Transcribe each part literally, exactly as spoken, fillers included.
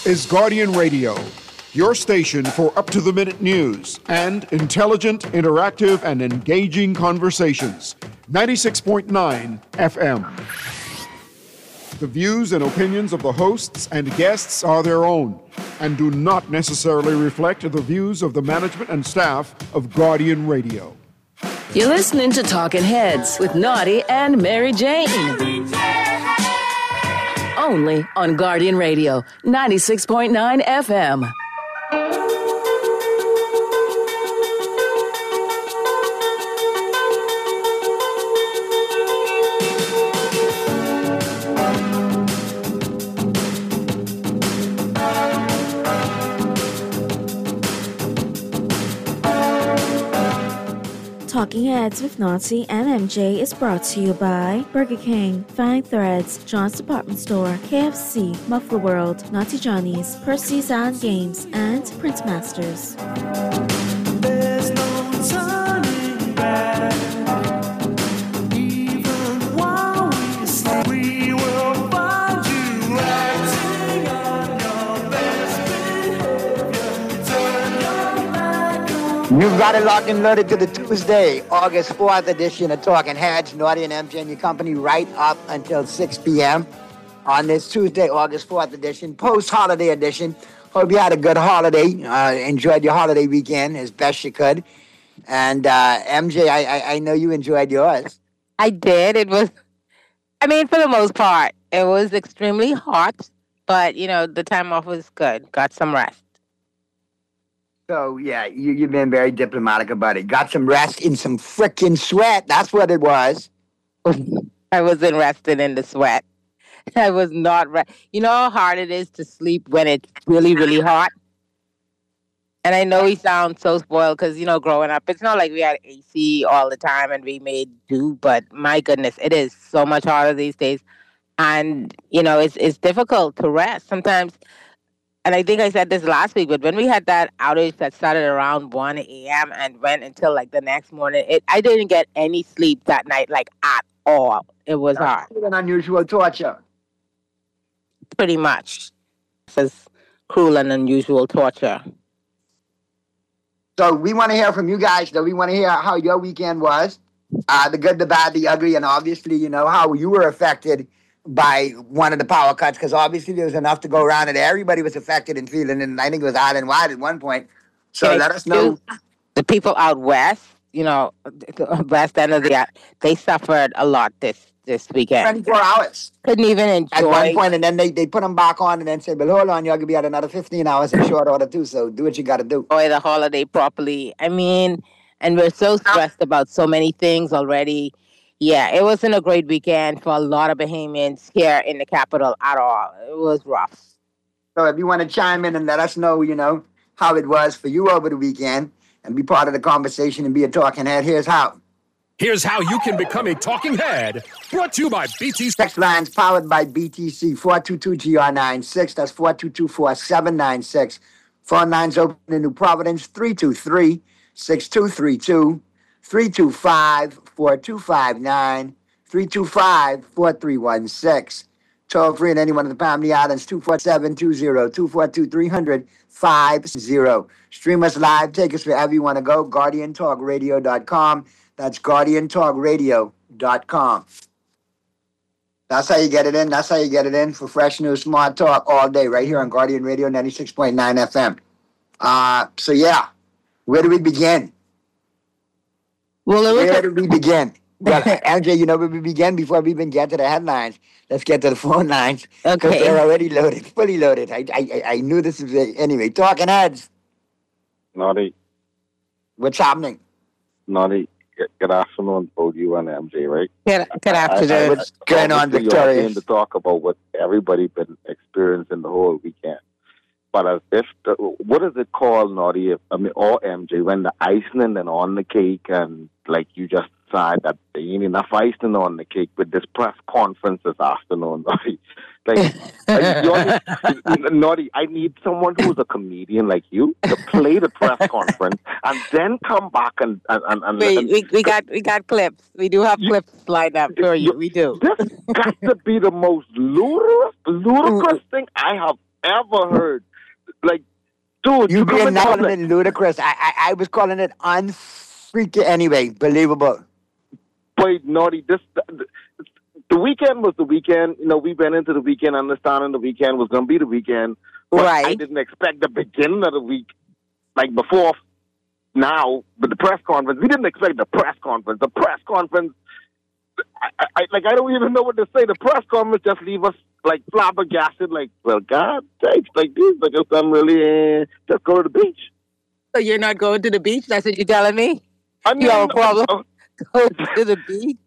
is Guardian Radio, your station for up-to-the-minute news and intelligent, interactive, and engaging conversations. ninety-six point nine F M. The views and opinions of the hosts and guests are their own and do not necessarily reflect the views of the management and staff of Guardian Radio. You're listening to Talking Heads with Naughty and Mary Jane. Only on Guardian Radio, ninety-six point nine F M. Talking Heads with Naughty and M J is brought to you by Burger King, Fine Threads, John's Department Store, K F C, Muffler World, Naughty Johnny's, Percy's Island Games, and Print Masters. There's no turning back. Even while we sleep, we will find you acting on your best behavior. Turn your back on. You've got it locked and loaded to the Tuesday, August fourth edition of Talking Heads. Naughty and M J and your company right up until six p.m. on this Tuesday, August fourth edition, post-holiday edition. Hope you had a good holiday. Uh, enjoyed your holiday weekend as best you could. And uh, M J, I, I, I know you enjoyed yours. I did. It was, I mean, for the most part, it was extremely hot, but, you know, the time off was good. Got some rest. So, yeah, you, you've been very diplomatic about it. Got some rest in some frickin' sweat. That's what it was. I wasn't resting in the sweat. I was not re- You know how hard it is to sleep when it's really, really hot? And I know we sound so spoiled because, you know, growing up, it's not like we had A C all the time and we made do, but my goodness, it is so much harder these days. And, you know, it's it's difficult to rest sometimes. And I think I said this last week, but when we had that outage that started around one a.m. and went until like the next morning, it I didn't get any sleep that night, like at all. It was hard. An unusual torture. Pretty much. This is cruel and unusual torture. So we want to hear from you guys, though. We want to hear how your weekend was, uh, the good, the bad, the ugly, and obviously, you know, how you were affected by one of the power cuts, because obviously there was enough to go around and everybody was affected and feeling, and I think it was island-wide at one point. So Okay, let us know. The people out west, you know, the west end of the, they suffered a lot this this weekend. twenty-four hours Couldn't even enjoy. at one point, and then they, they put them back on and then said, well, hold on, y'all could be at another fifteen hours in short order too, so do what you got to do. enjoy the holiday properly. I mean, and we're so stressed about so many things already. Yeah, it wasn't a great weekend for a lot of Bahamians here in the capital at all. It was rough. So if you want to chime in and let us know, you know, how it was for you over the weekend and be part of the conversation and be a talking head, here's how. Here's how you can become a talking head. Brought to you by B T C. Text lines powered by B T C, four two two G R nine six. That's four two two, four seven nine six. Phone lines open in New Providence, three two three, six two three two, three two five, four two five nine, three two five, four three one six. Toll free in any one of the Palm Islands, two four seven, two zero, two four two, three hundred, five zero. Stream us live, take us wherever you want to go, guardian talk radio dot com. That's guardian talk radio dot com. That's how you get it in. That's how you get it in for fresh news, smart talk all day right here on Guardian Radio ninety-six point nine F M. Uh, so, yeah, where do we begin? Well, it was Where a- do we begin? Well, M J, you know where we begin before we even get to the headlines. Let's get to the phone lines. Because Okay. they're already loaded, fully loaded. I, I, I knew this was a, anyway. Talking heads, Naughty, what's happening? naughty. Good, good afternoon, both you and M J, right? good, good I- I- afternoon. What's going on, obviously you're Victorious? here to talk about what everybody been experiencing the whole weekend. But as if the, what is it called, naughty? If, I mean, or M J, when the icing and on the cake, and like you just decide that there ain't enough icing on the cake with this press conference this afternoon, naughty. Like, like you're, naughty, I need someone who's a comedian like you to play the press conference and then come back and and and, and, we, and we, we got we got clips. We do have You- clips lined up for you. We do. This got to be the most ludicrous, ludicrous thing I have ever heard. Like, dude, You you come being in not calling public. it ludicrous. I, I I was calling it unfreaky anyway. Believable. Boy, naughty. This the, the weekend was the weekend. You know, we went into the weekend understanding the weekend was gonna be the weekend. But I Right. didn't expect the beginning of the week, like before now, but the press conference. We didn't expect the press conference. The press conference. I, I, I like. I don't even know what to say. The press conference just leave us like flabbergasted. Like, well, God sakes, like this. Like, if I'm really uh, just go to the beach. So you're not going to the beach? That's what you're telling me? I You have a mean, problem uh, going to the beach?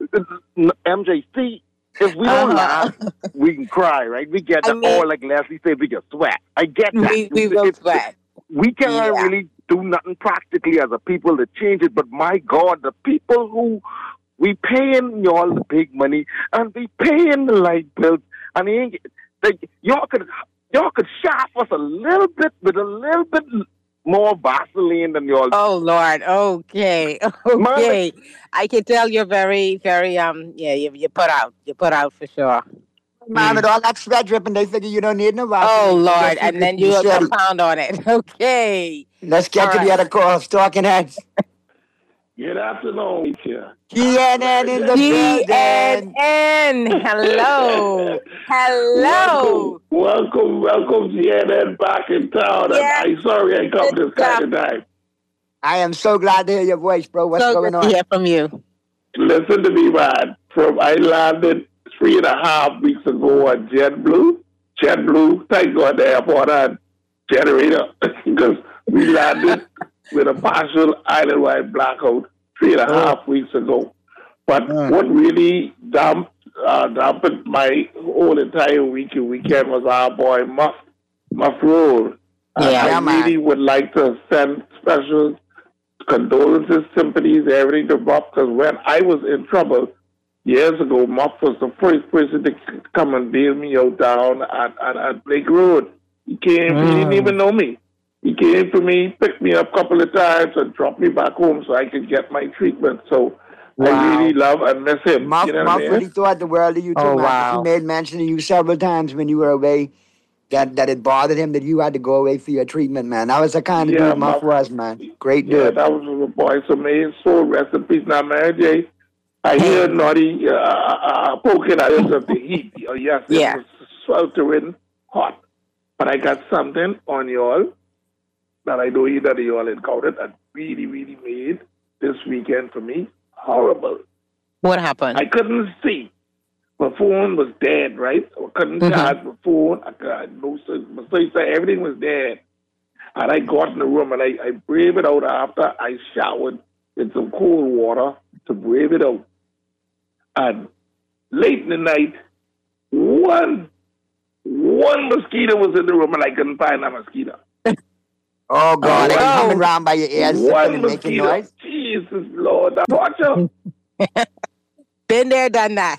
M J C, if we don't Uh-huh. laugh, we can cry, right? We get I that, mean- or like Leslie said, we can sweat. I get that. We, we will It's- sweat. We can't Yeah. really do nothing practically as a people to change it, but my God, the people who we paying y'all the big money and we paying the light bills, and they ain't, like, y'all could y'all could shaft us a little bit with a little bit more Vaseline than y'all. Oh Lord. Okay. Okay. I can tell you're very, very um yeah, you you put out. You put out for sure. Man, with all that sweat dripping, they figure you don't need no Oh Vaseline. Lord. Just And keep then it you steady. compound on it. Okay. Let's get All to the right. other calls. Talking heads. Good afternoon, here. G N N in the G building. N N. Hello. Hello. Welcome, welcome, welcome, G N N back in town. Yeah. And I'm sorry I come Good this kind of time. I am so glad to hear your voice, bro. What's So going good to on? hear from you. Listen to me, man. From I landed three and a half weeks ago on JetBlue. JetBlue, thank God the airport had generator because we landed with a partial island-wide blackout three and a Oh. half weeks ago. But Mm. what really damp, uh, dampened my whole entire week and weekend was our boy Muff, Muff Roll. And Yeah. I Yeah, man. really would like to send special condolences, sympathies, everything to Muff, because when I was in trouble years ago, Muff was the first person to c- come and bail me out down at, at, at Blake Road. He came, he didn't Mm. even know me. He came to me, picked me up a couple of times, and dropped me back home so I could get my treatment. So I Wow. really love and miss him. Muff, you know Muff what I mean? really thought the world of you too, Oh, man. wow. He made mention of you several times when you were away. That that it bothered him that you had to go away for your treatment, man. That was the kind of Yeah, dude Muff Muff- was, man. Great Yeah, dude. that was a boy. So may his soul rest in peace. Now, Mary J, I hear Naughty uh, uh, poking at us of the heat. Uh, yes, it Yeah. was sweltering hot. But I got something on y'all that I know either of y'all encountered that really, really made this weekend for me horrible. What happened? I couldn't see. My phone was dead, right? I couldn't Mhm. charge my phone. I got no s- my sister, everything was dead. And I got in the room and I, I braved it out after I showered in some cold water to brave it out. And late in the night, one one mosquito was in the room and I couldn't find that mosquito. Oh God, they Oh. coming round by your ears, sipping One and making mosquito. noise. Jesus Lord, that torture. Been there, done that.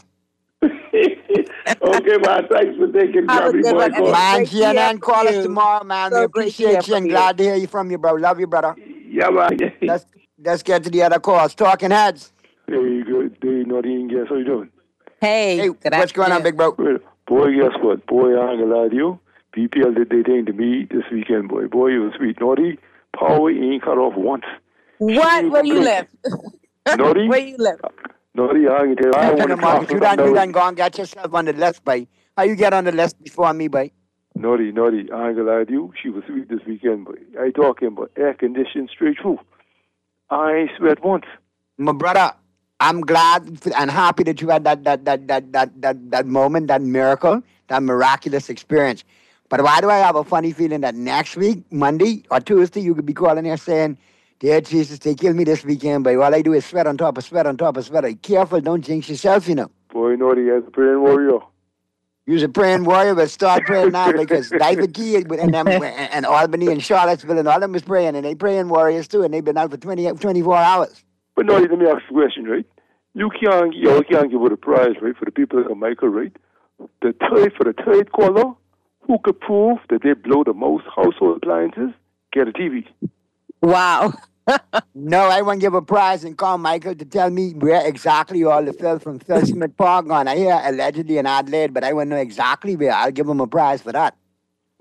Okay, man, thanks for taking Have a Grammy good Boy one, call. Man, Great to G N N, hear call from us you. tomorrow, man. So we great to hear appreciate you from and you. glad to hear you from you, bro. Love you, brother. Yeah, man. Let's let's get to the other calls. Talking heads. Hey, good day, Naughty and Guess. How you doing? Hey, Hey, good what's going on, afternoon. big bro? Well, boy, guess what? Boy, I ain't gonna lie to you. P P L did their thing to me this weekend, boy. Boy, it was sweet. Naughty, power ain't cut off once. What? Where you live? Naughty? Where you live? Naughty, I ain't gonna tell you. I Back want in the to market. You talk done, you about done gone, got yourself on the list, boy. How you get on the list before me, boy? Naughty, naughty. I ain't gonna lie to you. She was sweet this weekend, boy. I talking about air conditioned straight through. I ain't sweat once. My brother, I'm glad and happy that you had that that that that that that, that moment, that miracle, that miraculous experience. But why do I have a funny feeling that next week, Monday or Tuesday, you could be calling here saying, "Dear Jesus, they killed me this weekend, but all I do is sweat on top of sweat on top of sweat." Careful, don't jinx yourself, you know. Boy, naughty as a praying warrior. You're a praying warrior, but start praying now because David Key and them and Albany and Charlottesville and all them was praying, and they praying warriors too, and they've been out for twenty, twenty-four hours. But naughty, let me ask you a question, right? You can't, you can't give it a prize, right, for the people like Michael, right? The third, for the third caller, who could prove that they blow the most household appliances, get a T V. Wow. No, I won't give a prize and call Michael to tell me where exactly all the Phil from Phil Smith Park gone. I hear allegedly in Adelaide, but I won't know exactly where. I'll give him a prize for that.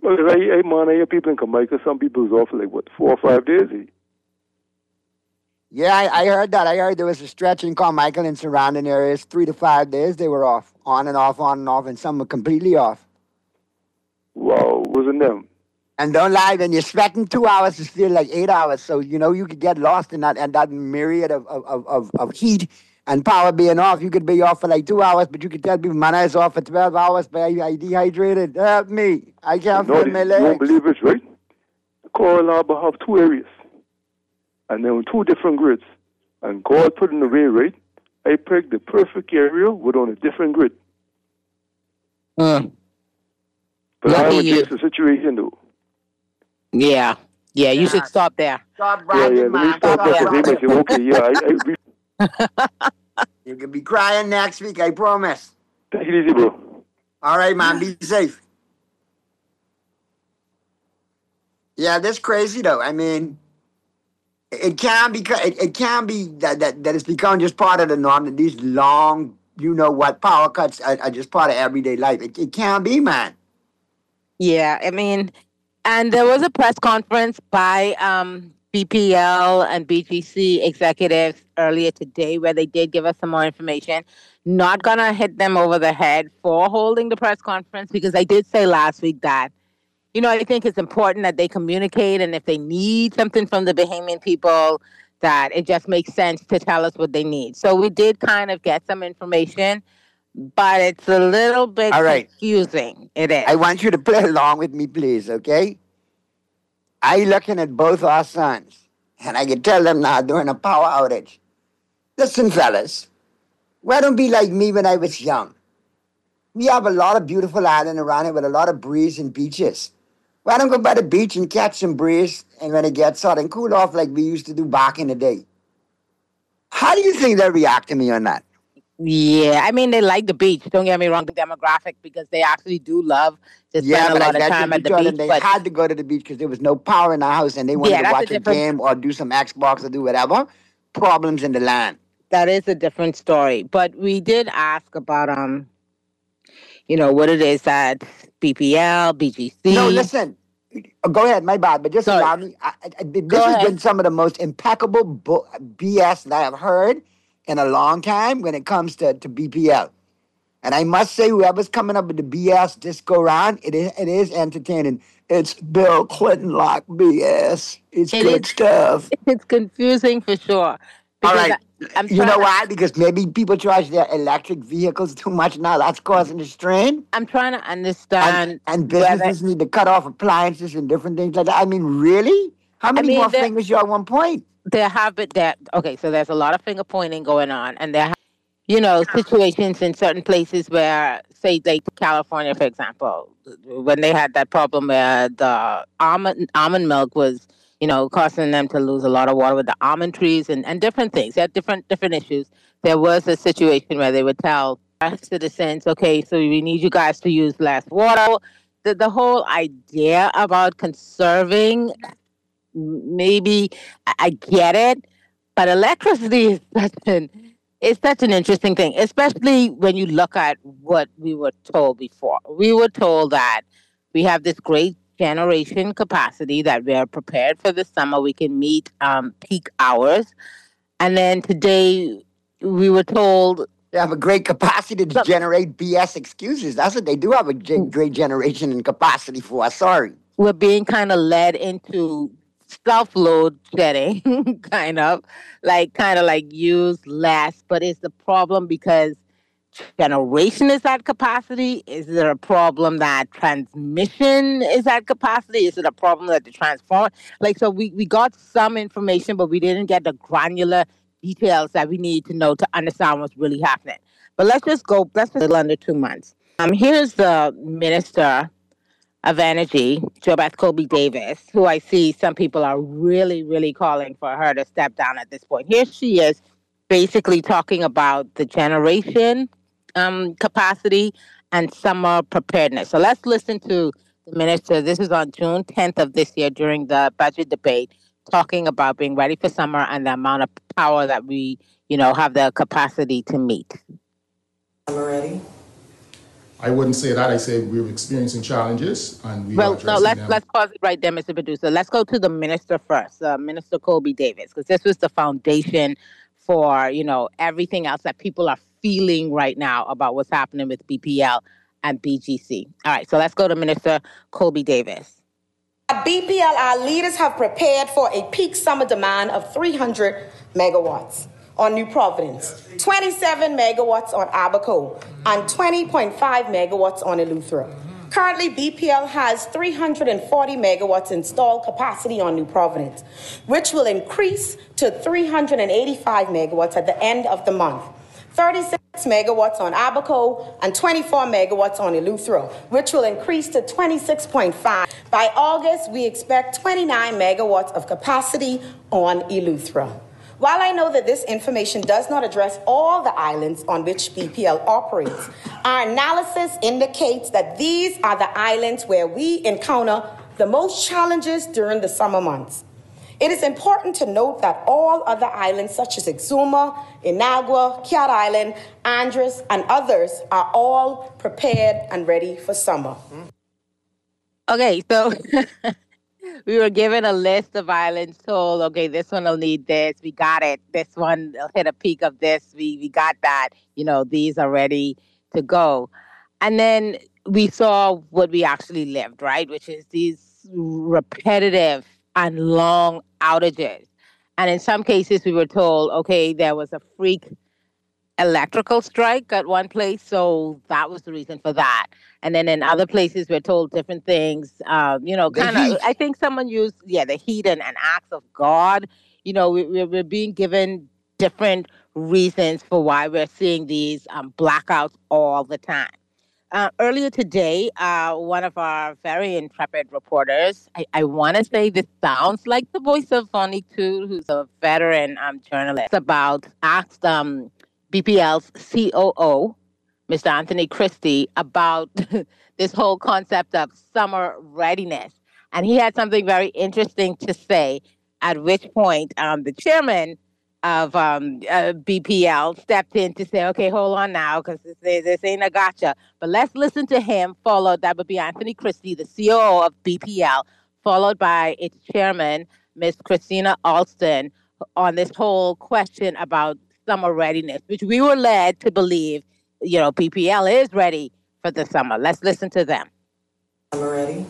Well, I, I, man, I hear people in Jamaica, some people's off for like, what, four or five days? eh? Yeah, I, I heard that. I heard there was a stretch in Carmichael and surrounding areas, three to five days they were off, on and off, on and off, and some were completely off. Wow, wasn't them? And don't lie, when you're sweating two hours, it feels like eight hours. So, you know, you could get lost in that and that myriad of, of, of, of, of heat and power being off. You could be off for like two hours, but you could tell people, man, I was off for twelve hours, but I, I dehydrated. Help me. I can't No, feel you my won't legs. believe it, right? Coral Harbor have two areas, and they're on two different grids. And God put in the way, right? I picked the perfect area with on a different grid. Mm. But I Lucky would you. fix the situation, though. Yeah. Yeah, you should Yeah. stop there. Stop Yeah, bragging, yeah, let me man. stop Stop there because they bragging. might say, okay, yeah, I, I, we, You could be crying next week, I promise. take it easy, bro. All right, man, be safe. Yeah, that's crazy though. I mean, it can be it, it can be that, that that it's become just part of the norm that these long, you know what, power cuts are, are just part of everyday life. It, it can be, man. Yeah, I mean, and there was a press conference by um, B P L and B G C executives earlier today where they did give us some more information. Not gonna hit them over the head for holding the press conference because I did say last week that, you know, I think it's important that they communicate, and if they need something from the Bahamian people, that it just makes sense to tell us what they need. So we did kind of get some information, but it's a little bit All right. confusing. It is. I want you to play along with me, please, okay? I looking at both our sons, and I can tell them now during a power outage. Listen, fellas, why don't be like me when I was young? We have a lot of beautiful island around here with a lot of breeze and beaches. Why don't go by the beach and catch some breeze, and when it gets hot and cool off like we used to do back in the day? How do you think they'll react to me on that? Yeah, I mean, they like the beach. Don't get me wrong, the demographic, because they actually do love to spend Yeah, a but lot I of bet time you at the told them beach. they But had to go to the beach because there was no power in the house and they wanted Yeah, to that's a watch a different- game or do some Xbox or do whatever. Problems in the land. that is a different story. But we did ask about, um, you know, what it is that B P L, B G C. No, listen. Uh, Go ahead, my bad, but just Sorry. allow me. I, I, I- this Go has ahead. been some of the most impeccable bu- B S that I have heard in a long time when it comes to, to B P L. And I must say, whoever's coming up with the B S this go round, it is, it is entertaining. It's Bill Clinton like B S. It's It good is- stuff. It's confusing for sure. All Because right. I, I'm You trying know to, why? Because maybe people charge their electric vehicles too much now. That's causing the strain. I'm trying to And, understand and whether businesses need to cut off appliances and different things like that. I mean, really? How many mean, more there- fingers you at one point? there have been that. Okay, so there's a lot of finger pointing going on, and there, have, you know, situations in certain places where, say, like California, for example, when they had that problem where the almond almond milk was, you know, causing them to lose a lot of water with the almond trees and, and different things. They had different different issues. There was a situation where they would tell citizens, okay, so we need you guys to use less water. The, the whole idea about conserving, maybe I, I get it, but electricity is such an it's such an interesting thing, especially when you look at what we were told before. We were told that we have this great generation capacity that we are prepared for the summer. We can meet um, peak hours. And then today we were told They have a great capacity to Look- generate B S excuses. That's what they do have a ge- great generation and capacity for. Sorry. we're being kind of led into self-load shedding, kind of like kind of like use less. But it's the problem because generation is at capacity? Is it a problem that transmission is at capacity? Is it a problem that the transformer? Like, so we, we got some information, but we didn't get the granular details that we need to know to understand what's really happening. But let's just go, let's just a little under two months. Um, here's the Minister of Energy, JoBeth Colby Davis, who I see some people are really, really calling for her to step down at this point. Here she is basically talking about the generation um, capacity and summer preparedness. So let's listen to the minister. This is on June tenth of this year during the budget debate, talking about being ready for summer and the amount of power that we, you know, have the capacity to meet. Summer ready. I wouldn't say that. I say we're experiencing challenges and we Well, are no, addressing let's them. let's pause it right there, Mister Producer. Let's go to the minister first, uh, Minister Colby Davis, because this was the foundation for you know everything else that people are feeling right now about what's happening with B P L and B G C. All right, so let's go to Minister Colby Davis. At B P L, our leaders have prepared for a peak summer demand of three hundred megawatts on New Providence, twenty-seven megawatts on Abaco, and twenty point five megawatts on Eleuthera. Currently, B P L has three hundred forty megawatts installed capacity on New Providence, which will increase to three hundred eighty-five megawatts at the end of the month. thirty-six megawatts on Abaco and twenty-four megawatts on Eleuthera, which will increase to twenty-six point five. By August, we expect twenty-nine megawatts of capacity on Eleuthera. While I know that this information does not address all the islands on which B P L operates, our analysis indicates that these are the islands where we encounter the most challenges during the summer months. It is important to note that all other islands such as Exuma, Inagua, Kiat Island, Andros, and others are all prepared and ready for summer. Okay, so we were given a list of islands, told, okay, this one will need this. We got it. This one will hit a peak of this. We, we got that. You know, these are ready to go. And then we saw what we actually lived, right? Which is these repetitive and long outages. And in some cases, we were told, okay, there was a freak electrical strike at one place, so that was the reason for that. And then in other places, we're told different things. Um, you know, The kind of. heat. I think someone used, yeah, the heat and, and acts of God. You know, we, we're, we're being given different reasons for why we're seeing these um, blackouts all the time. Uh, earlier today, uh, one of our very intrepid reporters, I, I want to say this sounds like the voice of Fonnie too, who's a veteran um, journalist, about asked um, B P L's C O O, Mister Anthony Christie, about this whole concept of summer readiness. And he had something very interesting to say, at which point um, the chairman of um, uh, B P L stepped in to say, okay, hold on now, because this, this ain't a gotcha. But let's listen to him, followed, that would be Anthony Christie, the C O O of B P L, followed by its chairman, Miss Christina Alston, on this whole question about summer readiness, which we were led to believe, you know, B P L is ready for the summer. Let's listen to them. Summer ready?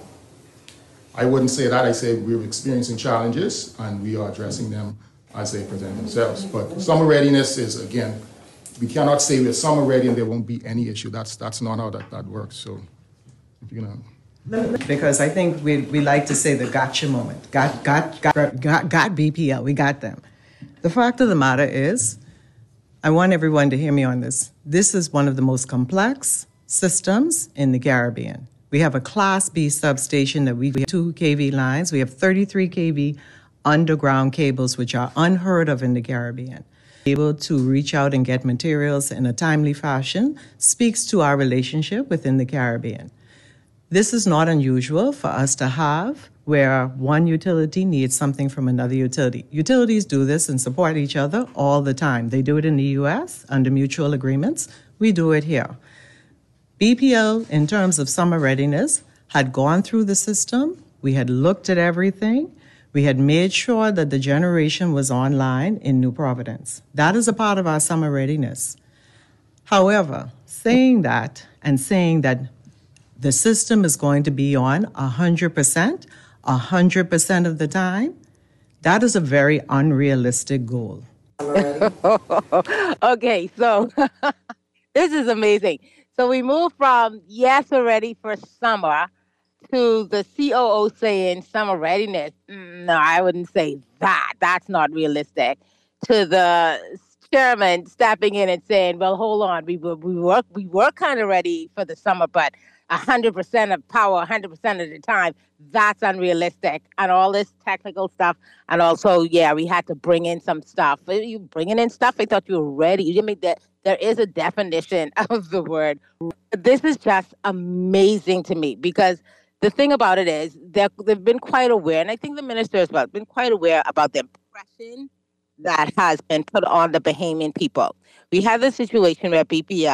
I wouldn't say that. I say we're experiencing challenges and we are addressing them as they present themselves. But summer readiness is, again, we cannot say we're summer ready and there won't be any issue. That's that's not how that, that works. So, if you're gonna... Because I think we we like to say the gotcha moment. Got, got, got, got, got B P L. We got them. The fact of the matter is, I want everyone to hear me on this. This is one of the most complex systems in the Caribbean. We have a Class B substation that we have two K V lines. We have thirty-three K V underground cables, which are unheard of in the Caribbean. Able to reach out and get materials in a timely fashion speaks to our relationship within the Caribbean. This is not unusual for us to have where one utility needs something from another utility. Utilities do this and support each other all the time. They do it in the U S under mutual agreements. We do it here. B P L, in terms of summer readiness, had gone through the system. We had looked at everything. We had made sure that the generation was online in New Providence. That is a part of our summer readiness. However, saying that and saying that the system is going to be on one hundred percent, one hundred percent of the time, that is a very unrealistic goal. Okay, so this is amazing. So we move from, yes, we're ready for summer, to the C O O saying summer readiness. Mm, No, I wouldn't say that. That's not realistic. To the chairman stepping in and saying, well, hold on, we were, we were, we were kind of ready for the summer, but one hundred percent of power, one hundred percent of the time, that's unrealistic. And all this technical stuff. And also, yeah, we had to bring in some stuff. Are you bringing in stuff? I thought you were ready. I mean, there, there is a definition of the word. This is just amazing to me because the thing about it is they've been quite aware, and I think the minister as well, been quite aware about the impression that has been put on the Bahamian people. We have the situation where B P L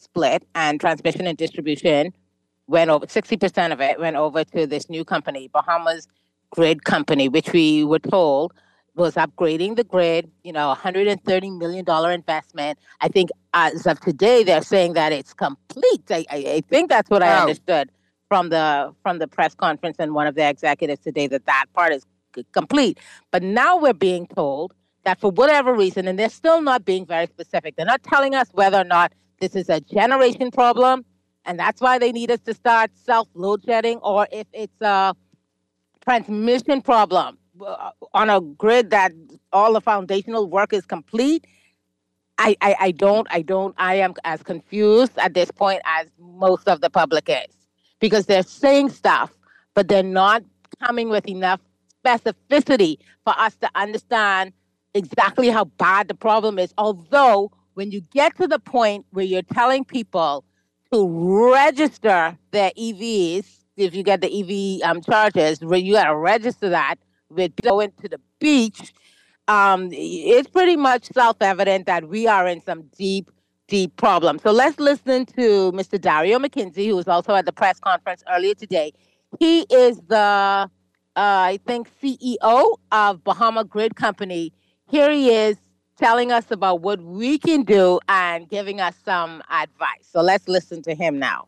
split, and transmission and distribution went over, sixty percent of it went over to this new company, Bahamas Grid Company, which we were told was upgrading the grid, you know, one hundred thirty million dollars investment. I think as of today, they're saying that it's complete. I, I, I think that's what I Wow. understood from the from the press conference and one of the executives today, that that part is c- complete. But now we're being told that for whatever reason, and they're still not being very specific, they're not telling us whether or not this is a generation problem, and that's why they need us to start self-load shedding, or if it's a transmission problem uh, on a grid that all the foundational work is complete. I, I, I don't, I don't, I am as confused at this point as most of the public is, because they're saying stuff, but they're not coming with enough specificity for us to understand exactly how bad the problem is. Although, when you get to the point where you're telling people to register their E Vs, if you get the E V um, charges, where you got to register that with going to the beach, um, it's pretty much self-evident that we are in some deep, deep problems. So let's listen to Mister Dario McKenzie, who was also at the press conference earlier today. He is the, uh, I think, C E O of Bahama Grid Company. Here he is telling us about what we can do and giving us some advice. So let's listen to him now.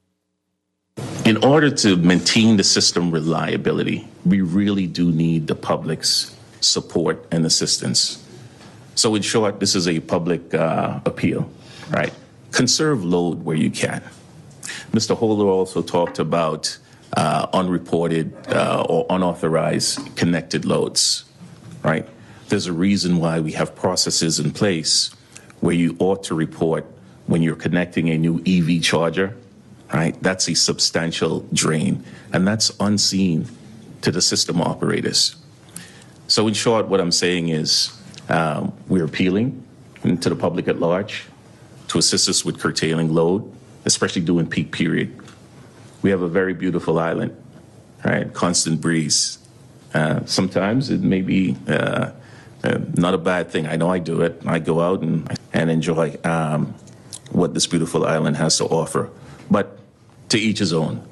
In order to maintain the system reliability, we really do need the public's support and assistance. So in short, this is a public uh, appeal, right? Conserve load where you can. Mister Holder also talked about uh, unreported uh, or unauthorized connected loads, right? There's a reason why we have processes in place where you ought to report when you're connecting a new E V charger, right? That's a substantial drain, and that's unseen to the system operators. So in short, what I'm saying is um, we're appealing to the public at large to assist us with curtailing load, especially during peak period. We have a very beautiful island, right? Constant breeze. Uh, sometimes it may be uh, uh, not a bad thing. I know I do it. I go out and, and enjoy um, what this beautiful island has to offer. But to each his own.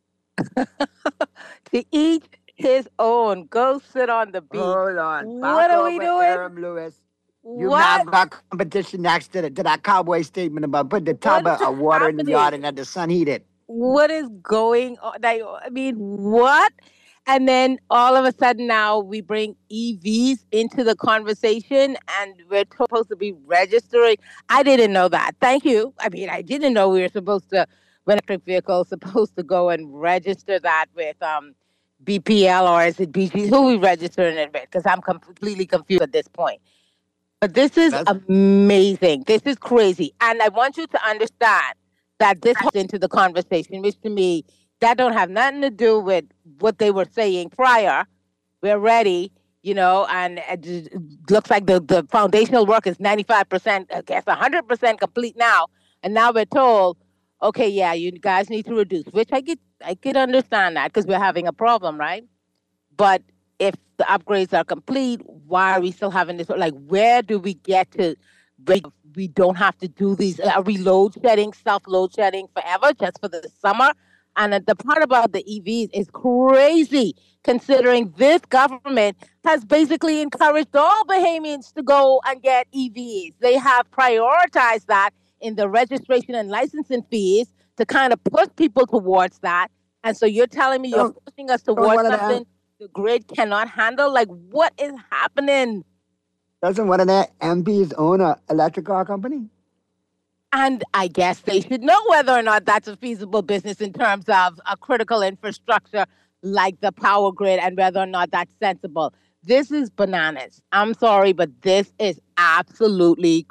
To each his own. Go sit on the beach. Hold on. What Back are we over, doing? Aaron Lewis. You What? have got competition next to, the, to that cowboy statement about put the tub What of is of water in the happening? yard and let the sun heat it. What is going on? Like, I mean, what? And then all of a sudden now we bring E Vs into the conversation and we're supposed to be registering. I didn't know that. Thank you. I mean, I didn't know we were supposed to, when electric vehicle supposed to go and register that with um, B P L, or is it B G? Who we registering it with? Because I'm completely confused at this point. But this is amazing. This is crazy. And I want you to understand that this goes into the conversation, which to me, that don't have nothing to do with what they were saying prior. We're ready, you know, and it just looks like the, the foundational work is ninety-five percent, I guess one hundred percent complete now. And now we're told, okay, yeah, you guys need to reduce, which I get, I could understand that because we're having a problem, right? But if the upgrades are complete, why are we still having this? Like, where do we get to? We, we don't have to do these. Are we load shedding, self load shedding forever just for the summer? And the part about the E Vs is crazy, considering this government has basically encouraged all Bahamians to go and get E Vs. They have prioritized that in the registration and licensing fees to kind of push people towards that. And so you're telling me you're Oh, pushing us oh, towards what are the- something the grid cannot handle? Like, what is happening? Doesn't one of their M Ps own an electric car company? And I guess they should know whether or not that's a feasible business in terms of a critical infrastructure like the power grid and whether or not that's sensible. This is bananas. I'm sorry, but this is absolutely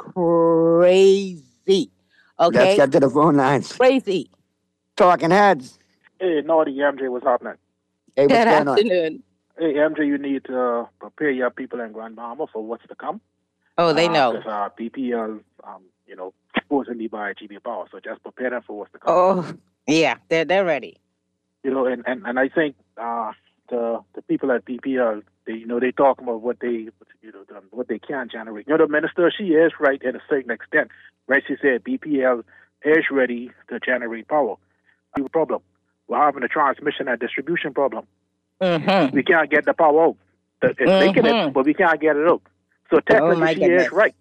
crazy. Okay? Let's get to the phone lines. Crazy. Talking heads. Hey, Naughty M J, what's happening? Hey, what's Good going on? afternoon. Hey, M J, you need to uh, prepare your people in Grand Bahama for what's to come. Oh, they Uh, know. 'cause, uh, B P L, um, you know, supposedly by G B Power, so just prepare them for what's to come. Oh, yeah, they're, they're ready. You know, and, and, and I think uh, the the people at B P L, they, you know, they talk about what they, you know, what they can generate. You know, the minister, she is right in a certain extent, right? She said B P L is ready to generate power. The problem. We're having a transmission and distribution problem. Mm-hmm. We can't get the power out. The- It's making Mhm. it, but we can't get it out. So technically, my she goodness. is right.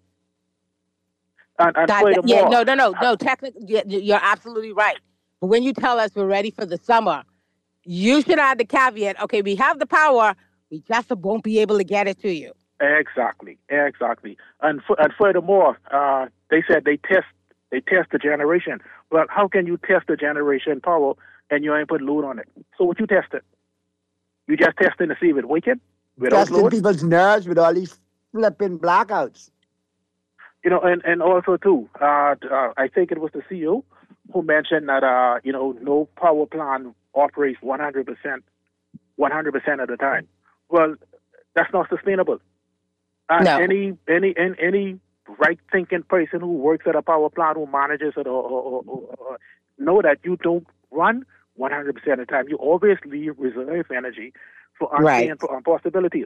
And, and That- furthermore, yeah, no, no, no, no. Technically, yeah, you're absolutely right. But when you tell us we're ready for the summer, you should add the caveat. Okay, we have the power, we just won't be able to get it to you. Exactly, exactly. And fu- and furthermore, uh, they said they test they test the generation. Well, how can you test the generation power and you ain't put load on it? So what you tested? You just testing to see if it wicked without Testing load? people's nerves with all these flipping blackouts. You know, and, and also too, uh, uh, I think it was the C E O who mentioned that uh, you know, no power plant operates one hundred percent, one hundred percent of the time. Well, that's not sustainable. And No. any any any any right thinking person who works at a power plant, who manages it, or, or, or, or, or know that you don't run one hundred percent of the time. You always leave reserve energy for Right. unplanned um, possibilities.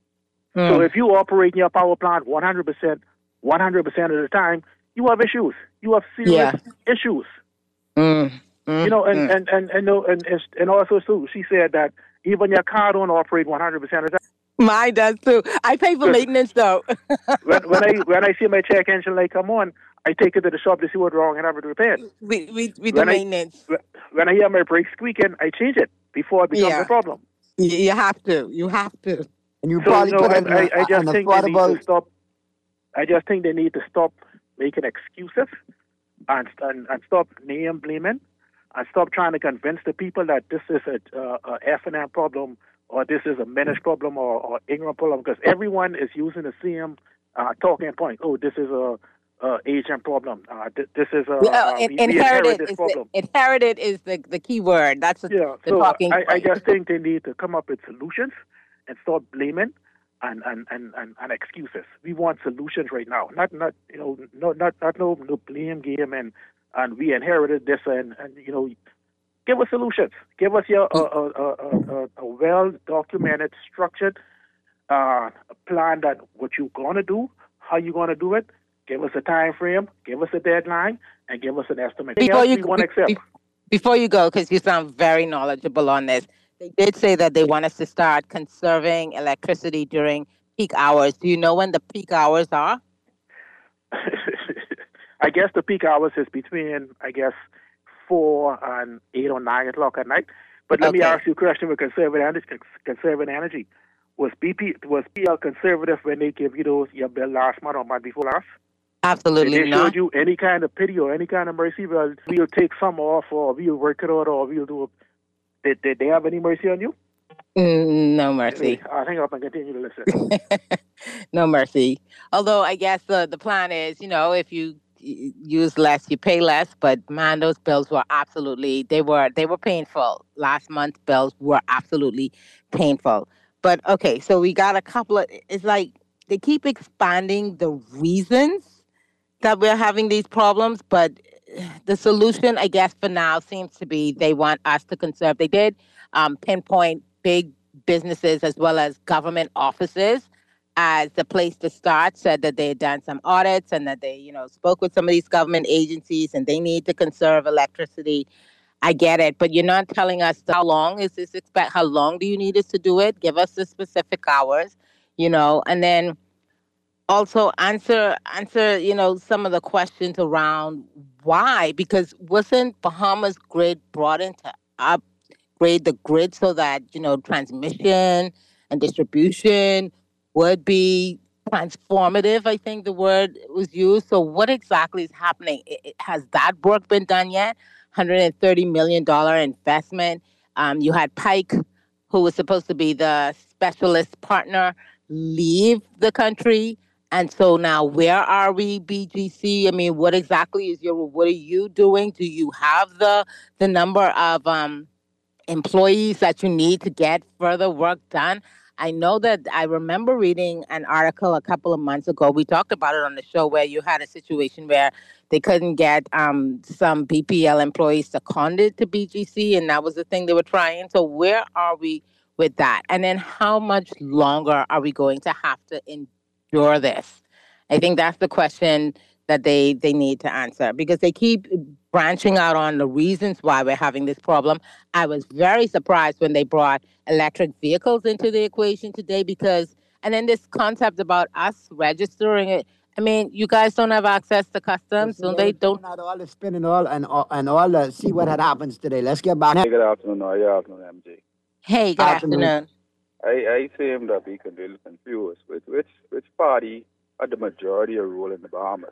Mm. So if you operate in your power plant one hundred percent, one hundred percent of the time, you have issues. You have serious Yeah. issues. Mm. You know, and, Mm. and, and, and, no, and, and and also, too, she said that even your car don't operate one hundred percent of the time. Mine does too. I pay for Good. maintenance though. When, when, I, when I see my check engine light come on, I take it to the shop to see what's wrong and have it repaired. we we, we do When I- maintenance. When I hear my brakes squeaking, I change it before it becomes Yeah. a problem. You, you have to. You have to. And you So, probably no, put I, it in I, a- I just an think they need to affordable. stop. I just think they need to stop making excuses and and, and stop name blaming and stop trying to convince the people that this is a, uh, a F and M problem or this is a Minish problem or, or ignorant problem, because everyone is using the same uh, talking point. Oh, this is a, a Asian problem. Uh, th- this is a Well, uh, in- we, we inherit inherited this is problem. the, inherited is the, the key word. That's the, Yeah, the so talking I, I point. just think they need to come up with solutions and stop blaming and, and, and, and, and excuses. We want solutions right now. Not not you know no not not no, no blame game and, and we inherited this and, and you know give us solutions. Give us your a, a, a, a, a well documented, structured uh, plan that what you're gonna do, how you're gonna do it. Give us a time frame, give us a deadline, and give us an estimate. Anything Before else you we want to be- accept. be- before you go, because you sound very knowledgeable on this, they did say that they want us to start conserving electricity during peak hours. Do you know when the peak hours are? I guess the peak hours is between, I guess, four and eight or nine o'clock at night. But let me Okay. ask you a question with conservative energy. Conservative energy. Was B P was P L conservative when they gave you those your bill last month or month before last? Absolutely Did they not. showed you any kind of pity or any kind of mercy? Well, we'll take some off, or we'll work it out, or we'll do. A, did, did they have any mercy on you? Mm, no mercy. I think I can continue to listen. No mercy. Although I guess the, the plan is, you know, if you y- use less, you pay less. But man, those bills were absolutely they were they were painful. Last month's bills were absolutely painful. But okay, so we got a couple of. It's like they keep expanding the reasons that we're having these problems, but the solution, I guess, for now seems to be they want us to conserve. They did um, pinpoint big businesses as well as government offices as the place to start, said that they had done some audits and that they, you know, spoke with some of these government agencies and they need to conserve electricity. I get it, but you're not telling us how long is this expect, how long do you need us to do it? Give us the specific hours, you know, and then also answer answer you know some of the questions around why, because wasn't Bahamas grid brought in to upgrade the grid so that you know transmission and distribution would be transformative? I think the word was used. So what exactly is happening? I- I- has that work been done yet? one hundred thirty million dollars investment. Um, you had Pike, who was supposed to be the specialist partner, leave the country. And so now where are we, B G C? I mean, what exactly is your, what are you doing? Do you have the the number of um, employees that you need to get further work done? I know that I remember reading an article a couple of months ago. We talked about it on the show where you had a situation where they couldn't get um, some B P L employees seconded to B G C, and that was the thing they were trying. So where are we with that? And then how much longer are we going to have to endure this? I think that's the question that they they need to answer, because they keep branching out on the reasons why we're having this problem. I was very surprised when they brought electric vehicles into the equation today because, and then this concept about us registering it. I mean, you guys don't have access to customs, so they don't. Out all the spinning all and all and all. Uh, see what had happens today. Let's get back. Hey, good afternoon. How you afternoon, M J? Hey, good afternoon. I, I seem to be completely confused with which which party had the majority of rule in the Bahamas.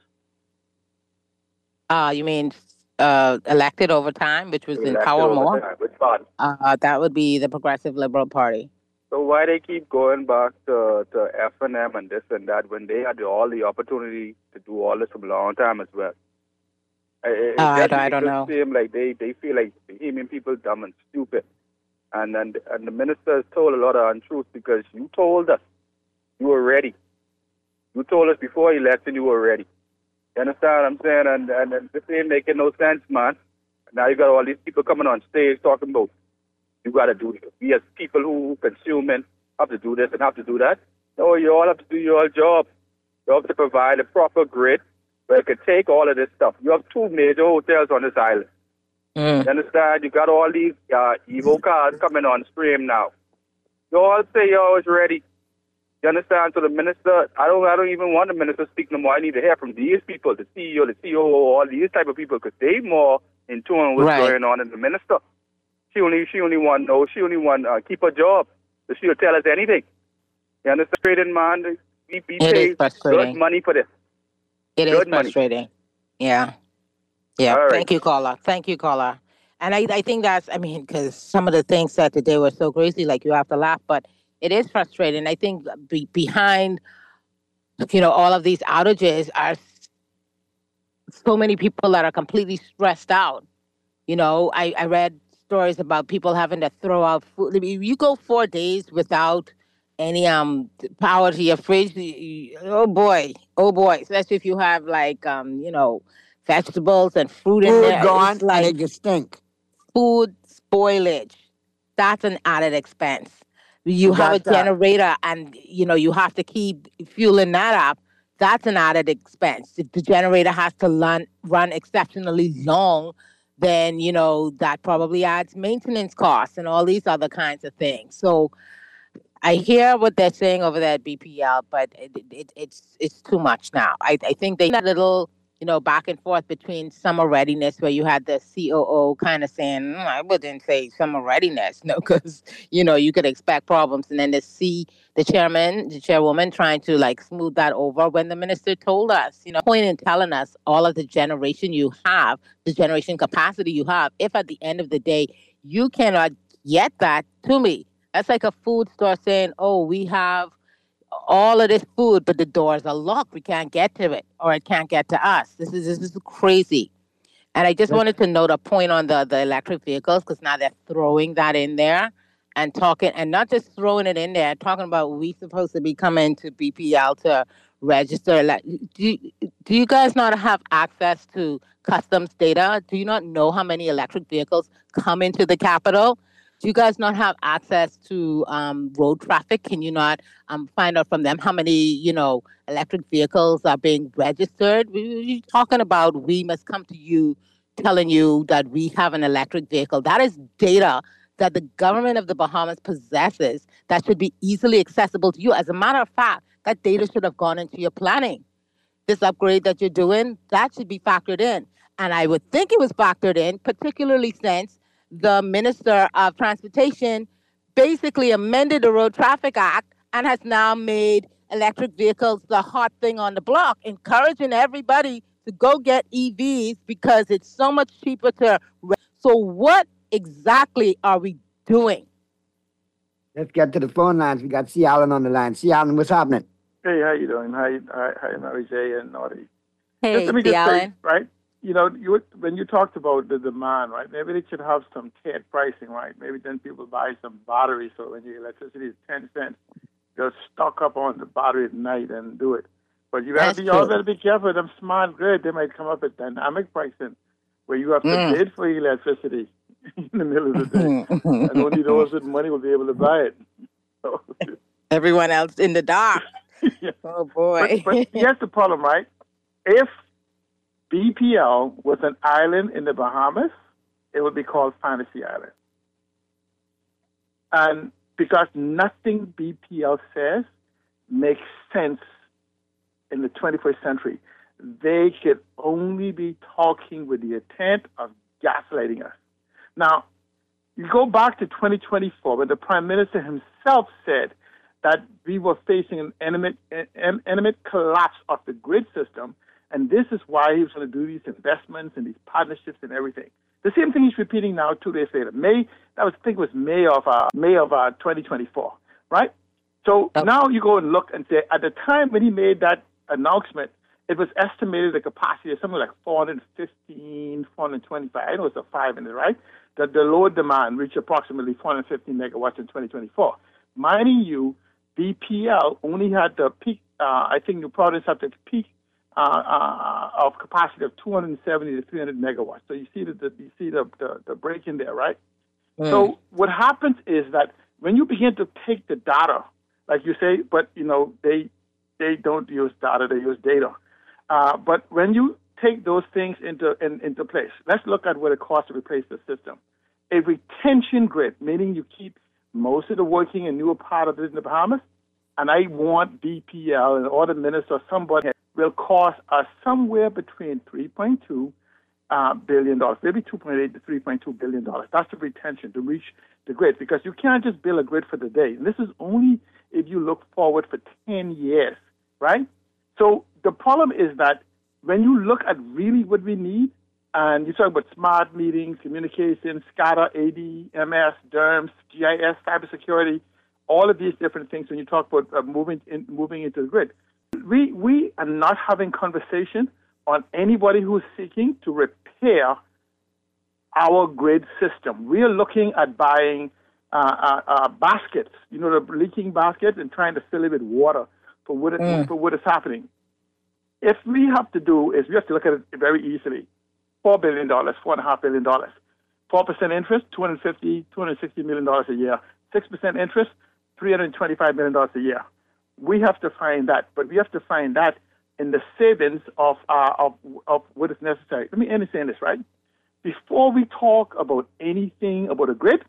Uh, you mean uh, elected over time, which was in Elected power over more? time. Which party? Uh, that would be the Progressive Liberal Party. So why they keep going back to, to F and M and this and that when they had all the opportunity to do all this from a long time as well? It, Uh, I just don't- I don't makes know. it seem like they, they feel like Bahamian people dumb and stupid. And, and and the minister has told a lot of untruths because you told us you were ready. You told us before you left and you were ready. You understand what I'm saying? And, and, and this ain't making no sense, man. Now you got all these people coming on stage talking about you got to do this. We as people who consume and have to do this and have to do that. No, you all have to do your job. You have to provide a proper grid where it can take all of this stuff. You have two major hotels on this island. Mm. You understand? You got all these uh, Evo cars coming on stream now. You all say you're always ready. You understand? So the minister, I don't, I don't even want the minister to speak no more. I need to hear from these people, the C E O, the C O O, all these type of people, because they more in tune with what's Right. going on in the minister. She only, she only want, no, she only want uh, keep her job. So she'll tell us anything. You understand? Straight in mind, we, we It is pay frustrating. good money for this. It is Good money. frustrating. Yeah. Yeah. All right. Thank you, caller. Thank you, caller. And I, I think that's, I mean, because some of the things said today were so crazy, like you have to laugh, but it is frustrating. I think be, behind, you know, all of these outages are so many people that are completely stressed out. You know, I, I read stories about people having to throw out food. I mean, you go four days without any um power to your fridge. you- you- Oh boy, oh boy, especially if you have like um you know vegetables and fruit in Food there. gone It's like and it just stink. food spoilage. That's an added expense. You You have a got that. generator and you know you have to keep fueling that up. That's an added expense. If the generator has to run run exceptionally long, then you know that probably adds maintenance costs and all these other kinds of things. So I hear what they're saying over there at B P L, but it, it, it, it's it's too much now. I, I think they that little you know back and forth between summer readiness, where you had the C O O kind of saying, "Mm, I wouldn't say summer readiness, no, because you know you could expect problems, and then the C, the chairman, the chairwoman, trying to like smooth that over when the minister told us, you know, point in telling us all of the generation you have, the generation capacity you have, if at the end of the day you cannot get that to me. That's like a food store saying, oh, we have all of this food, but the doors are locked. We can't get to it, or it can't get to us. This is this is crazy. And I just wanted to note a point on the, the electric vehicles, because now they're throwing that in there and talking, and not just throwing it in there, talking about we supposed to be coming to B P L to register. Like, do, you- do you guys not have access to customs data? Do you not know how many electric vehicles come into the capital? Do you guys not have access to um, road traffic? Can you not um, find out from them how many, you know, electric vehicles are being registered? We, we talking about we must come to you, telling you that we have an electric vehicle. That is data that the government of the Bahamas possesses that should be easily accessible to you. As a matter of fact, that data should have gone into your planning. This upgrade that you're doing, that should be factored in. And I would think it was factored in, particularly since the Minister of Transportation basically amended the Road Traffic Act and has now made electric vehicles the hot thing on the block, encouraging everybody to go get E Vs because it's so much cheaper to. Re- so what exactly are we doing? Let's get to the phone lines. We got C. Allen on the line. C. Allen, what's happening? Hey, how you doing? Hi, hi, hi, Mary J. and Naughty. Hey, Just let me C. just say, Allen. right? You know, you when you talked about the demand, right? Maybe they should have some tiered pricing, right? Maybe then people buy some batteries, so when your electricity is ten cents, just stock up on the battery at night and do it. But you gotta That's be all true. gotta be careful. Them smart grid, they might come up with dynamic pricing, where you have to Mm. bid for electricity in the middle of the day, and only those with money will be able to buy it. So, Everyone else in the dark. yeah. Oh boy. But, but here's the problem, right? If B P L was an island in the Bahamas, it would be called Fantasy Island. And because nothing B P L says makes sense in the twenty-first century, they could only be talking with the intent of gaslighting us. Now, you go back to twenty twenty-four, when the Prime Minister himself said that we were facing an imminent, an imminent collapse of the grid system, and this is why he was going to do these investments and these partnerships and everything. The same thing he's repeating now two days later. May, that was, I think it was May of uh, May of uh, twenty twenty-four, right? So now you go and look and say, at the time when he made that announcement, it was estimated the capacity of something like four hundred fifteen, four hundred twenty-five. I know it's a five in it, right? That the load demand reached approximately four hundred fifteen megawatts in twenty twenty-four. Minding you, B P L only had the peak, uh, I think New Providence had the peak uh, uh, of capacity of two hundred seventy to three hundred megawatts. So you see the, the you see the, the, the break in there, right? Mm. So what happens is that when you begin to take the data, like you say, but you know they they don't use data, they use data. Uh, but when you take those things into in, into place, let's look at what it costs to replace the system. A retention grid, meaning you keep most of the working and newer part of it in the Bahamas, and I want B P L and or the minister or somebody will cost us somewhere between three point two uh, billion dollars, maybe two point eight to three point two billion dollars. That's the retention to reach the grid, because you can't just build a grid for the day. And this is only if you look forward for ten years, right? So the problem is that when you look at really what we need, and you talk about smart meetings, communication, SCADA, A D M S, D E R M S, G I S, cybersecurity, all of these different things when you talk about uh, moving in, moving into the grid. We, we are not having conversation on anybody who's seeking to repair our grid system. We are looking at buying uh, uh, uh, baskets, you know, the leaking baskets, and trying to fill it with water for what, it, mm. for what is happening. If we have to do is we have to look at it very easily. four billion dollars, four point five billion dollars. four percent interest, two hundred fifty, two hundred sixty million dollars a year. six percent interest, three hundred twenty-five million dollars a year. We have to find that, but we have to find that in the savings of, uh, of, of what is necessary. Let me end saying this, right? Before we talk about anything about a grid,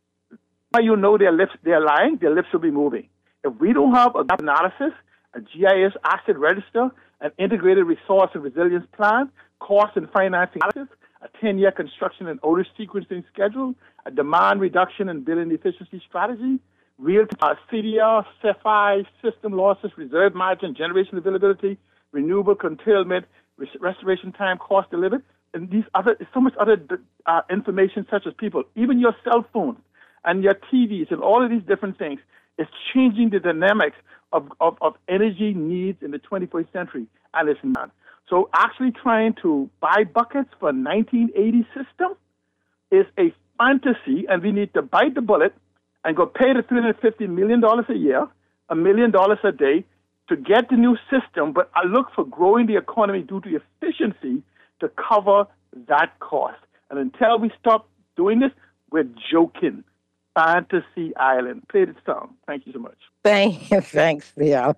you know their lips, they're lying, their lips will be moving. If we don't have a gap analysis, a G I S asset register, an integrated resource and resilience plan, cost and financing analysis, a ten-year construction and order sequencing schedule, a demand reduction and billing efficiency strategy, real-time C D R, C F I, system losses, reserve margin, generation availability, renewable curtailment, res- restoration time, cost delivered, and these other, so much other uh, information such as people, even your cell phones and your T Vs and all of these different things is changing the dynamics of, of, of energy needs in the twenty-first century, and it's not. So actually trying to buy buckets for a nineteen eighty system is a fantasy, and we need to bite the bullet and go pay the three hundred fifty million dollars a year, a million dollars a day, to get the new system, but I look for growing the economy due to efficiency to cover that cost. And until we stop doing this, we're joking. Fantasy Island. Play the song. Thank you so much. Thank you. Thanks, Theo.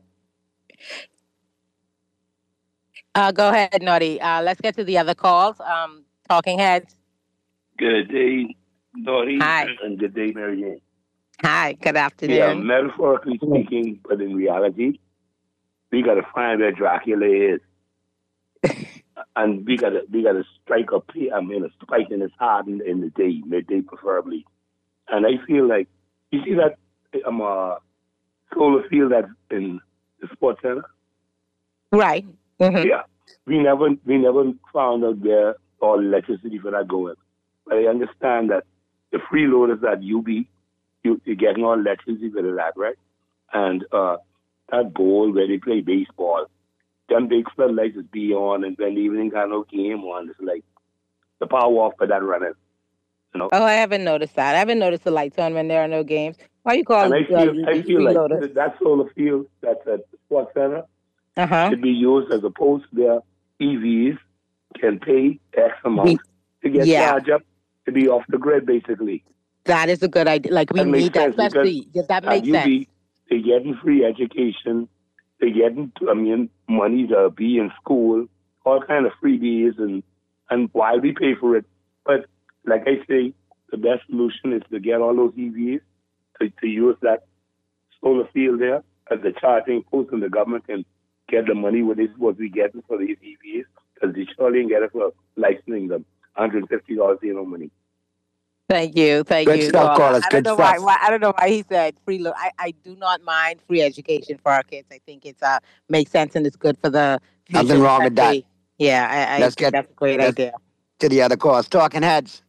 Uh, go ahead, Naughty. Uh, let's get to the other calls. Um, talking heads. Good day, Naughty. Hi. And good day, Mary Jane. Hi, good afternoon. Yeah, metaphorically speaking, but in reality, we got to find where Dracula is. And we got to we got to strike a, I mean, a spike in his heart in, in the day, midday preferably. And I feel like, you see that um, uh, solar field that's in the sports center? Right. Mm-hmm. Yeah. We never we never found out where all electricity for that going. But I understand that the freeloaders at U B, you, you're getting all electricity for that, right? And uh, that bowl where they play baseball, them big floodlights is be on, and when the evening got no game on, it's like the power off for that running. You know? Oh, I haven't noticed that. I haven't noticed the lights on when there are no games. Why you call and it? I feel, uh, I feel like th- that solar field that's at the sports center uh-huh. should be used as opposed to their E Vs can pay X amount to get yeah. charged up to be off the grid, basically. That is a good idea. Like, we that need that, especially. Yeah, that makes U B, sense. They're getting free education. They're getting, I mean, money to be in school. all kind of freebies and, and why we pay for it. But like I say, the best solution is to get all those E Vs, to, to use that solar field there as the charging post, and the government can get the money what they're supposed to be getting for these E Vs, because they surely can get it for licensing them, one hundred fifty dollars, you know, money. Thank you, thank Good you. stuff, caller. Carlos, I good don't know why, stuff. why. I don't know why he said free. Lo- I, I do not mind free education for our kids. I think it's uh makes sense and it's good for the future Nothing of the wrong with that. country. Yeah, I, I Let's think get that's a great let's- idea. to the other calls. Talking Heads.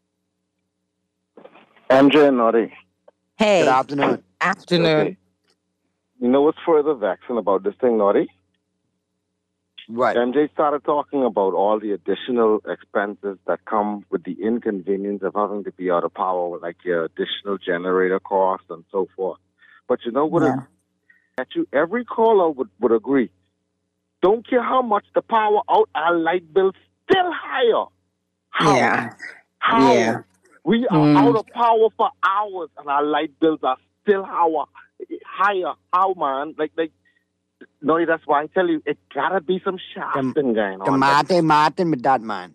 M J and Noddy. Hey. Good afternoon. Afternoon. Okay. You know what's further vexing about this thing, Noddy? What? M J started talking about all the additional expenses that come with the inconvenience of having to be out of power, like your additional generator costs and so forth. But you know what? Yeah. It, that you, every caller would, would agree. Don't care how much the power out, our light bill's still higher. How? Yeah. How? Yeah. We are Mm. out of power for hours and our light bills are still higher. Higher. How, man? Like, like, no, that's why I tell you, it gotta be some shafting going The on. Martin Martin with that man.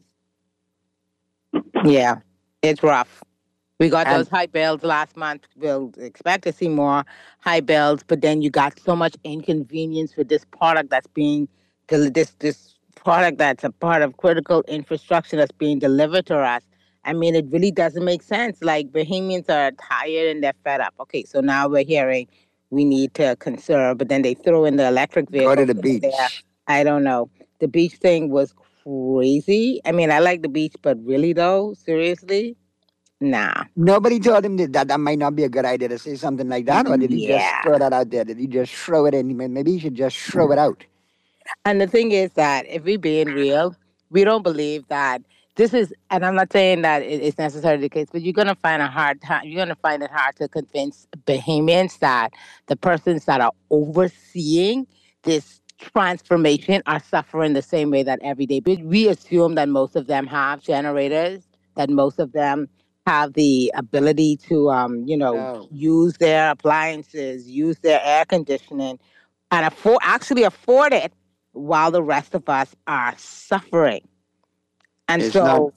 Yeah, it's rough. We got And- those high bills last month. We'll expect to see more high bills, but then you got so much inconvenience with this product that's being del- this this product that's a part of critical infrastructure that's being delivered to us. I mean, it really doesn't make sense. Like Bahamians are tired and they're fed up. Okay, so now we're hearing we need to conserve, but then they throw in the electric vehicles. Go to the that are beach. there. I don't know. The beach thing was crazy. I mean, I like the beach, but really though, seriously, nah. Nobody told him that, that that might not be a good idea to say something like that, or did he just Yeah. throw that out there? Did he just throw it in? Maybe he should just throw it out. And the thing is that if we're being real, we don't believe that this is, and I'm not saying that it- it's necessarily the case, but you're going to find a hard time, you're going to find it hard to convince Bahamians that the persons that are overseeing this transformation are suffering the same way that every day. But we assume that most of them have generators, that most of them have the ability to, um, you know, No. use their appliances, use their air conditioning, and afford actually afford it, while the rest of us are suffering. And It's so not-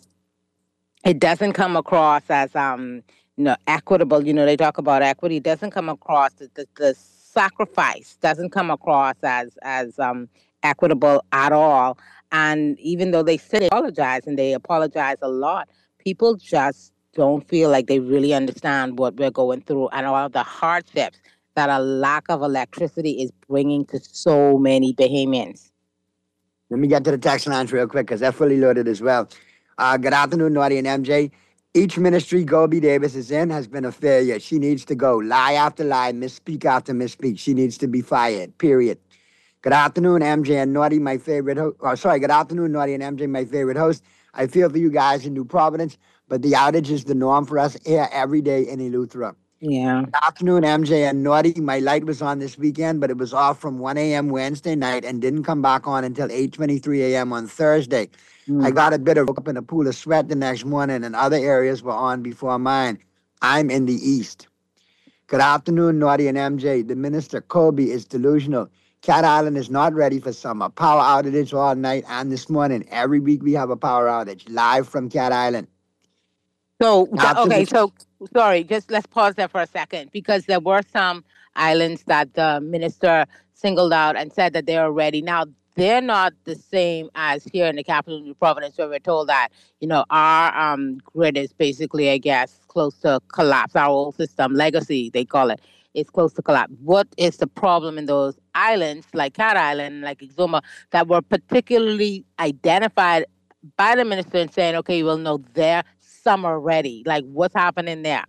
it doesn't come across as um you know equitable. You know, they talk about equity. It doesn't come across the, the, the sacrifice doesn't come across as as um equitable at all. And even though they say they apologize and they apologize a lot, people just don't feel like they really understand what we're going through and all of the hardships that a lack of electricity is bringing to so many Bahamians. Let me get to the text lines real quick because they're fully loaded as well. Uh, good afternoon, Naughty and M J. Each ministry Gobi Davis is in has been a failure. She needs to go. Lie after lie, misspeak after misspeak. She needs to be fired, period. Good afternoon, M J and Naughty, my favorite host. Oh, sorry, good afternoon, Naughty and M J, my favorite host. I feel for you guys in New Providence, but the outage is the norm for us here every day in Eleuthera. Yeah. Good afternoon, M J and Naughty. My light was on this weekend, but it was off from one a.m. Wednesday night and didn't come back on until eight twenty-three a.m. on Thursday. I got a bit of up in a pool of sweat the next morning, and other areas were on before mine. I'm in the east. Good afternoon, Naughty and M J. The minister, Kobe, is delusional. Cat Island is not ready for summer. Power outage all night and this morning. Every week we have a power outage live from Cat Island. So, th- After okay, the- so sorry, just let's pause there for a second because there were some islands that the minister singled out and said that they are ready. Now, they're not the same as here in the capital New Providence, where we're told that, you know, our um, grid is basically, I guess, close to collapse. Our old system, legacy, they call it, is close to collapse. What is the problem in those islands, like Cat Island, like Exuma, that were particularly identified by the minister and saying, okay, well, no, they're summer ready. Like, what's happening there?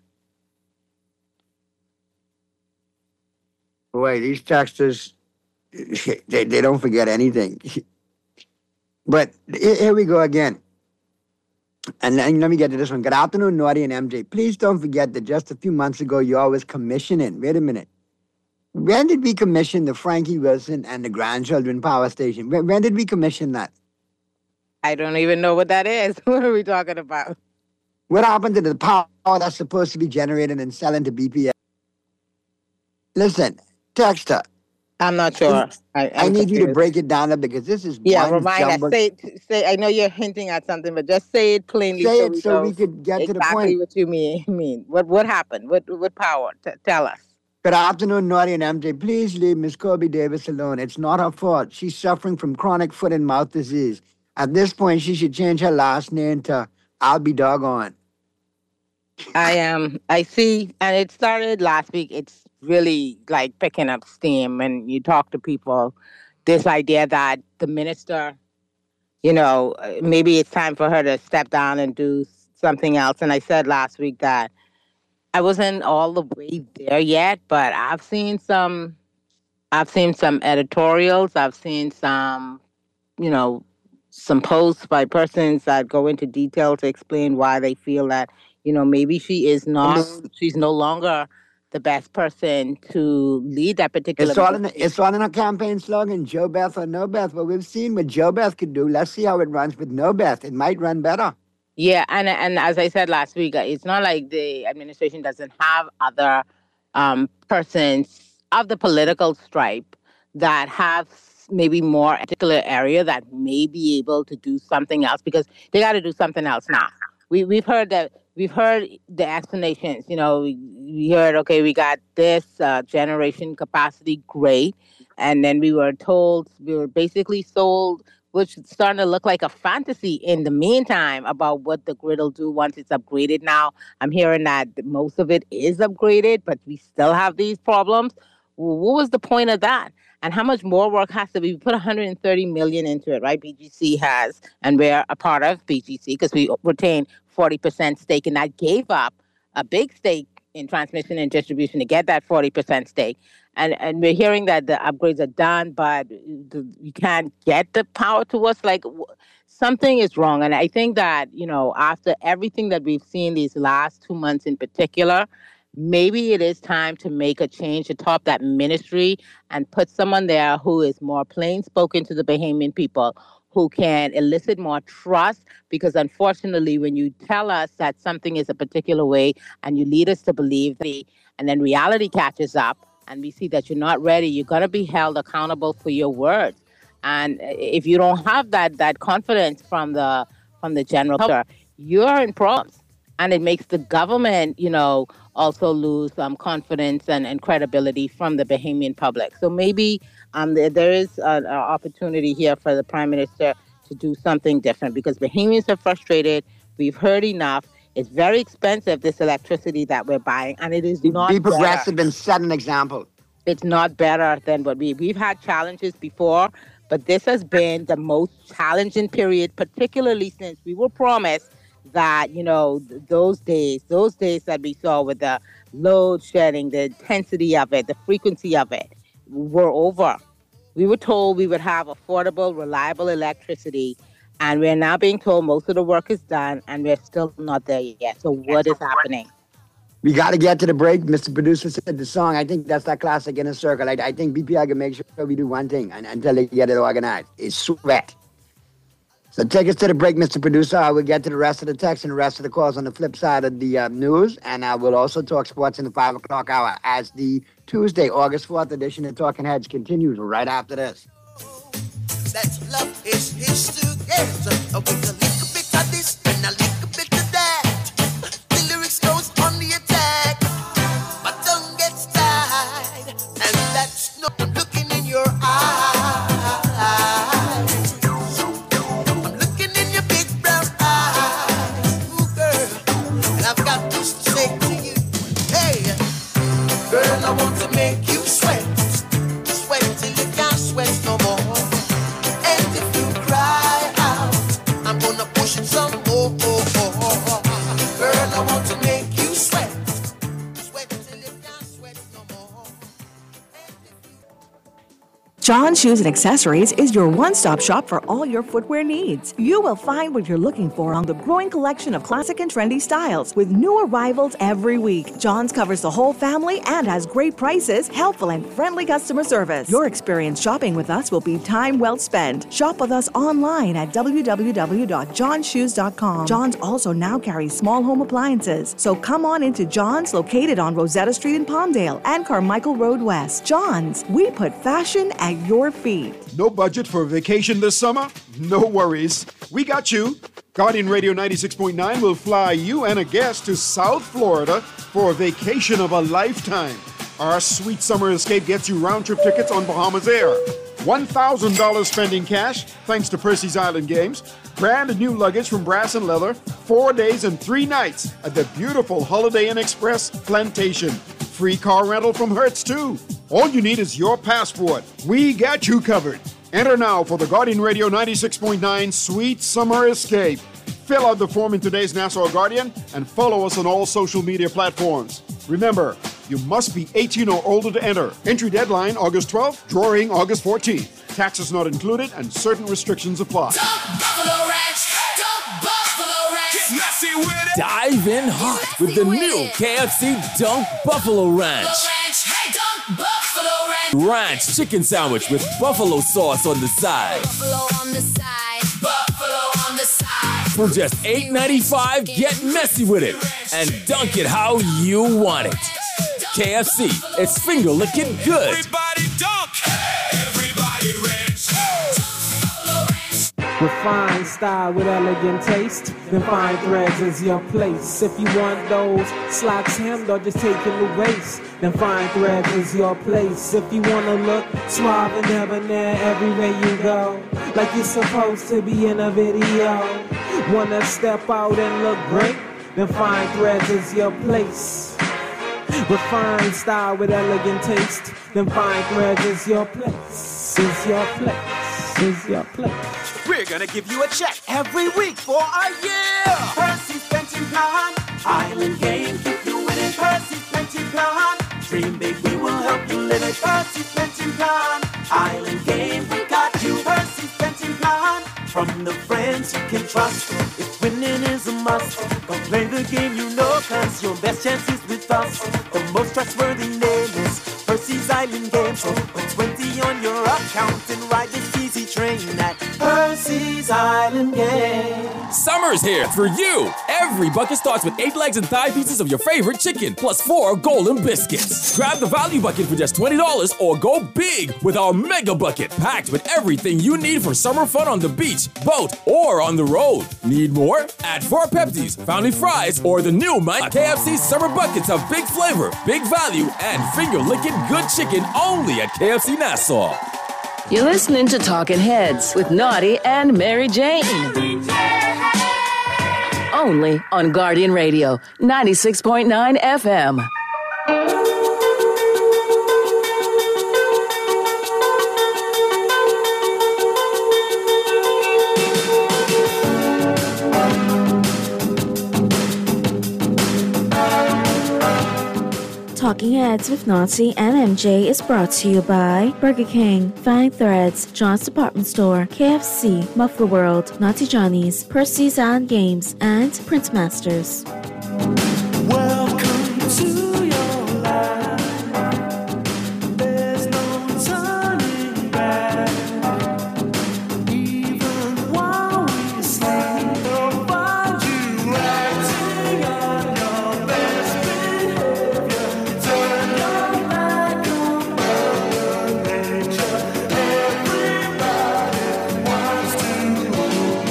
Boy, these texters, they, they don't forget anything. But here here we go again. And then let me get to this one. Good afternoon, Naughty and M J. Please don't forget that just a few months ago, you all was commissioning. Wait a minute. When did we commission the Frankie Wilson and the Grandchildren Power Station? When, when did we commission that? I don't even know what that is. What are we talking about? What happened to the power that's supposed to be generated and selling to B P S? Listen, Texter, I'm not sure. I, I I'm need you to confused. break it down because this is Yeah, one remind us. jumbled. Say it. Say. I know you're hinting at something, but just say it plainly Say so it we so know we could get to the exactly point. what you mean. Mean what? What happened? What? What power? T- tell us. Good afternoon, Naughty and M J. Please leave Miss Kobe Davis alone. It's not her fault. She's suffering from chronic foot and mouth disease. At this point, she should change her last name to I'll be doggone. I am. Um, I see, and it started last week. It's really like picking up steam when you talk to people. This idea that the minister, you know, uh, maybe it's time for her to step down and do something else. And I said last week that I wasn't all the way there yet, but I've seen some. I've seen some editorials. I've seen some, you know, some posts by persons that go into detail to explain why they feel that, you know, maybe she is not, she's no longer the best person to lead that particular. It's all in the, it's all in her campaign slogan, Joe Beth or no Beth. But we've seen what Joe Beth could do. Let's see how it runs with no Beth. It might run better. Yeah, and and as I said last week, uh, it's not like the administration doesn't have other um, persons of the political stripe that have s- maybe more particular area that may be able to do something else because they got to do something else now. We we've heard that we've heard the explanations. You know, we, we heard okay, we got this uh, generation capacity, great, and then we were told we were basically sold which is starting to look like a fantasy in the meantime about what the grid will do once it's upgraded now. I'm hearing that most of it is upgraded, but we still have these problems. Well, what was the point of that? And how much more work has to be? We put one hundred thirty million into it, right? B G C has, and we're a part of B G C because we retain forty percent stake, and that gave up a big stake in transmission and distribution to get that forty percent stake. And and we're hearing that the upgrades are done, but the, you can't get the power to us. Like w- something is wrong. And I think that, you know, after everything that we've seen these last two months in particular, maybe it is time to make a change atop that ministry and put someone there who is more plain spoken to the Bahamian people, who can elicit more trust. Because unfortunately, when you tell us that something is a particular way and you lead us to believe that, and then reality catches up and we see that you're not ready, you're going to be held accountable for your words. And if you don't have that that confidence from the from the general public, you're in problems. And it makes the government, you know, also lose um, confidence and, and credibility from the Bahamian public. So maybe um, there, there is an opportunity here for the Prime Minister to do something different because Bahamians are frustrated. We've heard enough. It's very expensive, this electricity that we're buying, and it is not Be progressive better. and set an example. It's not better than what we we've had challenges before, but this has been the most challenging period, particularly since we were promised that, you know, th- those days, those days that we saw with the load shedding, the intensity of it, the frequency of it, were over. We were told we would have affordable, reliable electricity, and we're now being told most of the work is done, and we're still not there yet. So what is happening? We got to get to the break. Mister Producer said the song. I think that's that classic Inner Circle. I, I think B P I can make sure we do one thing and, until they get it organized. It's sweat. So take us to the break, Mister Producer. I will get to the rest of the text and the rest of the calls on the flip side of the uh, news. And I will also talk sports in the five o'clock hour as the Tuesday, August fourth edition of Talking Heads continues right after this. That love is his together with a little bit of this and a little bit of that. The lyrics goes on the attack. My tongue gets tied, and that's no looking in your eyes. I'm looking in your big brown eyes, ooh girl, and I've got this to say to you. Hey, girl, I want to make you sweat, sweat till you can't sweat no more. And if you cry out, I'm gonna push it some more. Girl, I want to make you sweat, sweat till you can't sweat no more. John Shoes and Accessories is your one-stop shop for all your footwear needs. You will find what you're looking for on the growing collection of classic and trendy styles with new arrivals every week. John's covers the whole family and has great prices, helpful and friendly customer service. Your experience shopping with us will be time well spent. Shop with us online at w w w dot john shoes dot com. John's also now carries small home appliances, so come on into John's, located on Rosetta Street in Palmdale and Carmichael Road West. John's, we put fashion at your feet. No budget for a vacation this summer? No worries. We got you. Guardian Radio ninety-six point nine will fly you and a guest to South Florida for a vacation of a lifetime. Our sweet summer escape gets you round-trip tickets on Bahamas Air. one thousand dollars spending cash, thanks to Percy's Island Games. Brand new luggage from Brass and Leather. Four days and three nights at the beautiful Holiday Inn Express Plantation. Free car rental from Hertz, too. All you need is your passport. We got you covered. Enter now for the Guardian Radio ninety-six point nine Sweet Summer Escape. Fill out the form in today's Nassau Guardian and follow us on all social media platforms. Remember, you must be eighteen or older to enter. Entry deadline August twelfth, drawing August fourteenth. Taxes not included and certain restrictions apply. Buffalo Ranch, Dunk Buffalo Ranch. Get messy with it. Dive in hot with the new K F C Dunk Buffalo Ranch. Hey, Dunk Buffalo Ranch. Ranch chicken sandwich with buffalo sauce on the side. Buffalo on the side. Buffalo on the side. For just eight ninety-five, get messy with it and dunk it how you want it. K F C, it's finger licking good. Everybody dunk. Everybody ranch. Refined style with elegant taste, then fine threads is your place. If you want those slacks hemmed or just taking the waist, then fine threads is your place. If you wanna look suave and debonair everywhere you go, like you're supposed to be in a video, wanna step out and look great, then fine threads is your place. Refined style with elegant taste, then fine threads is your place, is your place, is your place. We're gonna give you a check every week for a year. Percy's Pension Plan, Island Game, keep you winning. Percy's Pension Plan, dream big, we will help you live it. Percy's Pension Plan, Island Game, we got you. Percy's Pension Plan, from the friends you can trust. If winning is a must, go play the game you know, cause your best chance is with us. The most trustworthy name is Percy's Island Game. So put twenty on your account and ride this easy train at Percy's Island Game. Summer's here for you. Every bucket starts with eight legs and thigh pieces of your favorite chicken, plus four golden biscuits. Grab the value bucket for just twenty dollars or go big with our mega bucket, packed with everything you need for summer fun on the beach, boat, or on the road. Need more? Add four Pepsis, Fountain Fries, or the new My K F C Summer Buckets of big flavor, big value, and finger-licking good chicken only at K F C Nassau. You're listening to Talking Heads with Naughty and Mary Jane. Only on Guardian Radio, ninety-six point nine F M. Talking Heads with Naughty and M J is brought to you by Burger King, Fine Threads, John's Department Store, K F C, Muffler World, Naughty Johnny's, Percy's Island Games, and Prince Masters. Welcome to your life. There's no turning back. Even while we sleep, we'll find you acting on your best behavior. Turn your back on Mother Nature. Everybody wants to hold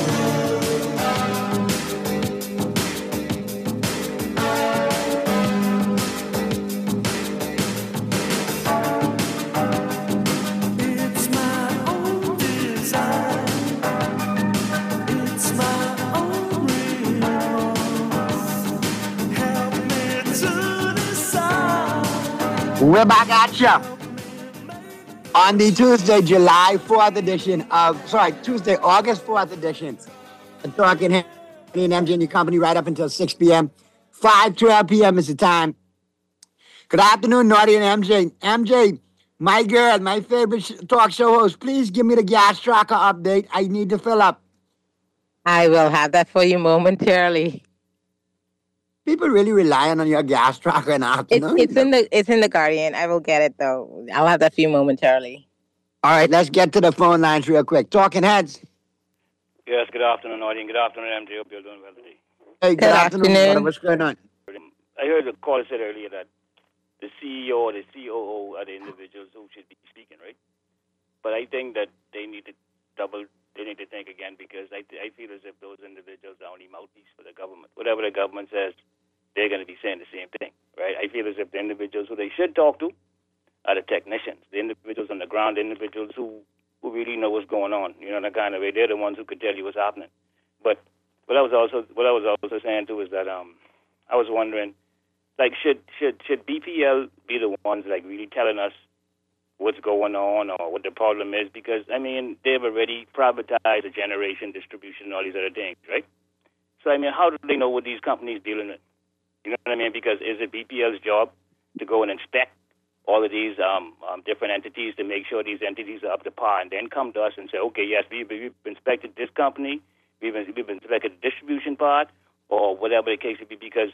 It's my own design. It's my own remorse. Help me to decide. We're back at ya on the Tuesday, July fourth edition of, sorry, Tuesday, August fourth edition of Talking Heads and M J and your company right up until six p.m. five twelve p.m. is the time. Good afternoon, Naughty and M J. M J, My girl, my favorite sh- talk show host, please give me the gas tracker update. I need to fill up. I will have that for you momentarily. People really relying on your gas tracker in the It's afternoon. it's in the it's in the Guardian. I will get it though. I'll have that for you momentarily. All right, let's get to the phone lines real quick. Talking heads. Yes, good afternoon, audience. Good afternoon, M J. Hope you're doing well today. Hey, good, afternoon, brother. What's going on? I heard the caller said earlier that the C E O or the C O O are the individuals who should be speaking, right? But I think that they need to double, they need to think again, because I, I feel as if those individuals are only mouthpiece for the government. Whatever the government says, they're going to be saying the same thing, right? I feel as if the individuals who they should talk to are the technicians, the individuals on the ground, the individuals who, who really know what's going on, you know, in that kind of way. They're the ones who could tell you what's happening. But what I was also what I was also saying too is that um, I was wondering, like, should should should B P L be the ones like really telling us what's going on or what the problem is? Because I mean, they've already privatized the generation, distribution, and all these other things, right? So I mean, how do they know what these companies dealing with? You know what I mean? Because is it B P L's job to go and inspect all of these um, um, different entities to make sure these entities are up to par, and then come to us and say, okay, yes, we've, we've inspected this company, we've, we've inspected the distribution part, or whatever the case would be, because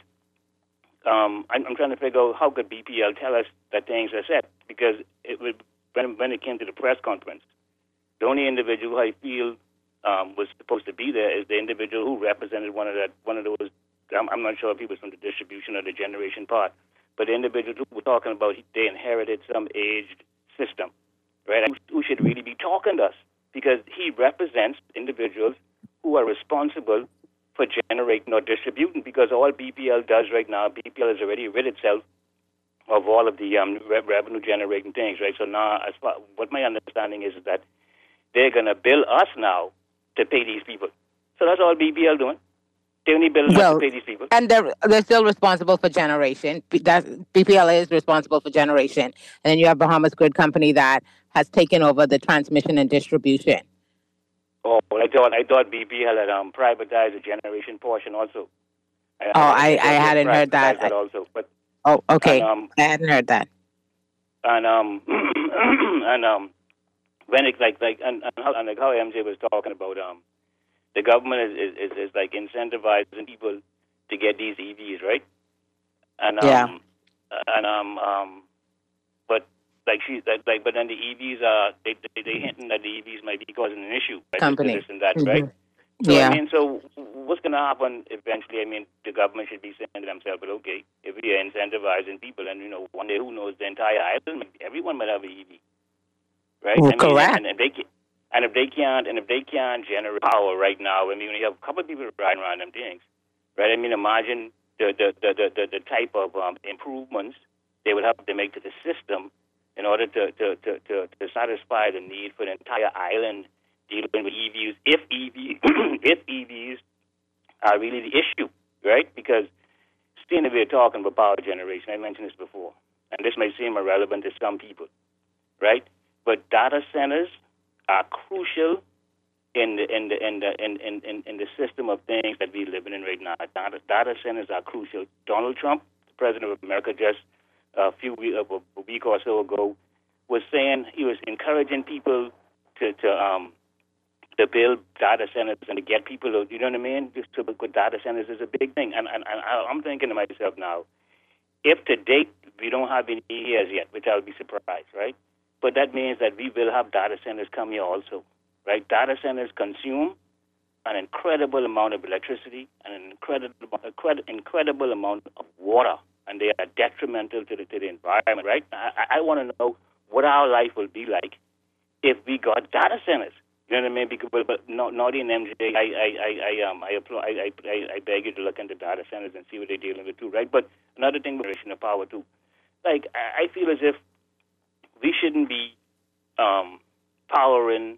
um, I'm, I'm trying to figure out how could B P L tell us that things are set, because it would, when, when it came to the press conference, the only individual who I feel um, was supposed to be there is the individual who represented one of that one of those. I'm, I'm not sure if he was from the distribution or the generation part, but the individuals who were talking about they inherited some aged system, right? Who should really be talking to us, because he represents individuals who are responsible for generating or distributing, because all B P L does right now, B P L has already rid itself of all of the um, re- revenue generating things, right? So now, as far, what my understanding is, is that they're going to bill us now to pay these people. So that's all B P L doing. They only bill us Well, to pay these people. and they're they're still responsible for generation. B- That B P L is responsible for generation, and then you have Bahamas Grid Company that has taken over the transmission and distribution. Oh, well, I thought I thought B P L had um, privatized the generation portion also. I, Oh, I, I hadn't heard that. privatized that also, but Oh, okay. and, um, I hadn't heard that. and um and um when it like like and, and, how, and like how M J was talking about um the government is, is, is like incentivizing people to get these E Vs, right? And um Yeah. and um um but like she like, like but then the E Vs are they they they hinting that the E Vs might be causing an issue, right? Company. This and that, Mhm. right? So Yeah. I mean, so what's going to happen eventually? I mean, the government should be saying to themselves, "Well, okay, if we are incentivizing people, and you know, one day who knows, the entire island, everyone might have an E V, right? Well, I mean, correct. And, and if they can, and if they can't, and if they can't generate power right now, I mean, when you have a couple of people riding around them things, right? I mean, imagine the the the the, the, the type of um, improvements they would have to make to the system in order to to, to, to to satisfy the need for the entire island dealing with E Vs, if E Vs, if E Vs are really the issue, right? Because still we're talking about power generation. I mentioned this before, and this may seem irrelevant to some people, right? But data centers are crucial in the in the in the in in, in, in the system of things that we're living in right now. Data, data centers are crucial. Donald Trump, the president of America, just a few week, a week or so ago, was saying he was encouraging people to to um. to build data centers and to get people, to, you know what I mean? Just to put data centers is a big thing. And, and, and I'm thinking to myself now, if to date we don't have any here yet, which I'll be surprised, right? But that means that we will have data centers come here also, right? Data centers consume an incredible amount of electricity and an incredible, incredible amount of water, and they are detrimental to the, to the environment, right? I, I want to know what our life will be like if we got data centers. You know what I mean? Because, but, but no, Naughty and M J, I, I, I, I, um, I, applaud, I, I, I beg you to look into data centers and see what they're dealing with too, right? But another thing, generation of power too. Like, I, I feel as if we shouldn't be um, powering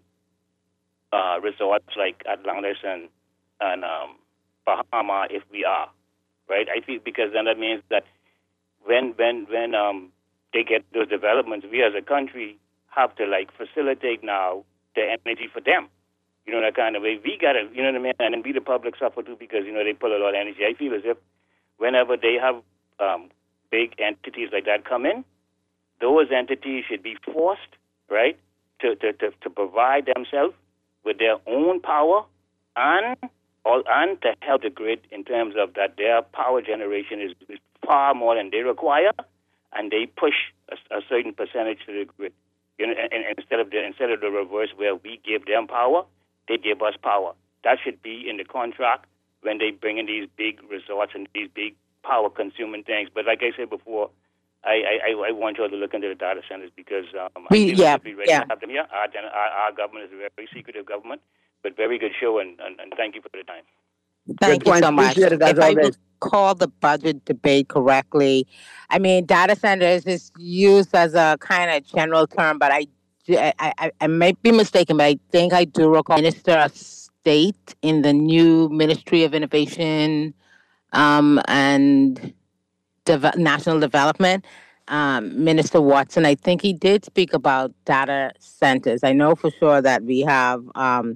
uh, resorts like Atlantis and and um, Bahama if we are, right? I feel because then that means that when when when um, they get those developments, we as a country have to like facilitate now the energy for them, you know, that kind of way. We got to, you know what I mean? And then we, the public, suffer too because, you know, they pull a lot of energy. I feel as if whenever they have um, big entities like that come in, those entities should be forced, right, to, to, to, to provide themselves with their own power and or, and to help the grid in terms of that their power generation is, is far more than they require, and they push a, a certain percentage to the grid. You know, and, and instead of the instead of the reverse where we give them power, they give us power. That should be in the contract when they bring in these big resorts and these big power-consuming things. But like I said before, I, I, I want you all to look into the data centers because um, We- I think yeah, we'll be ready yeah. to have them here. Our, gen- our, our government is a very secretive government, but very good show, and, and, and thank you for the time. Thank you so much. If I recall the budget debate correctly, I mean, data centers is used as a kind of general term, but I, I, I, I might be mistaken, but I think I do recall Minister of State in the new Ministry of Innovation um, and Deve- National Development, um, Minister Watson, I think he did speak about data centers. I know for sure that we have um,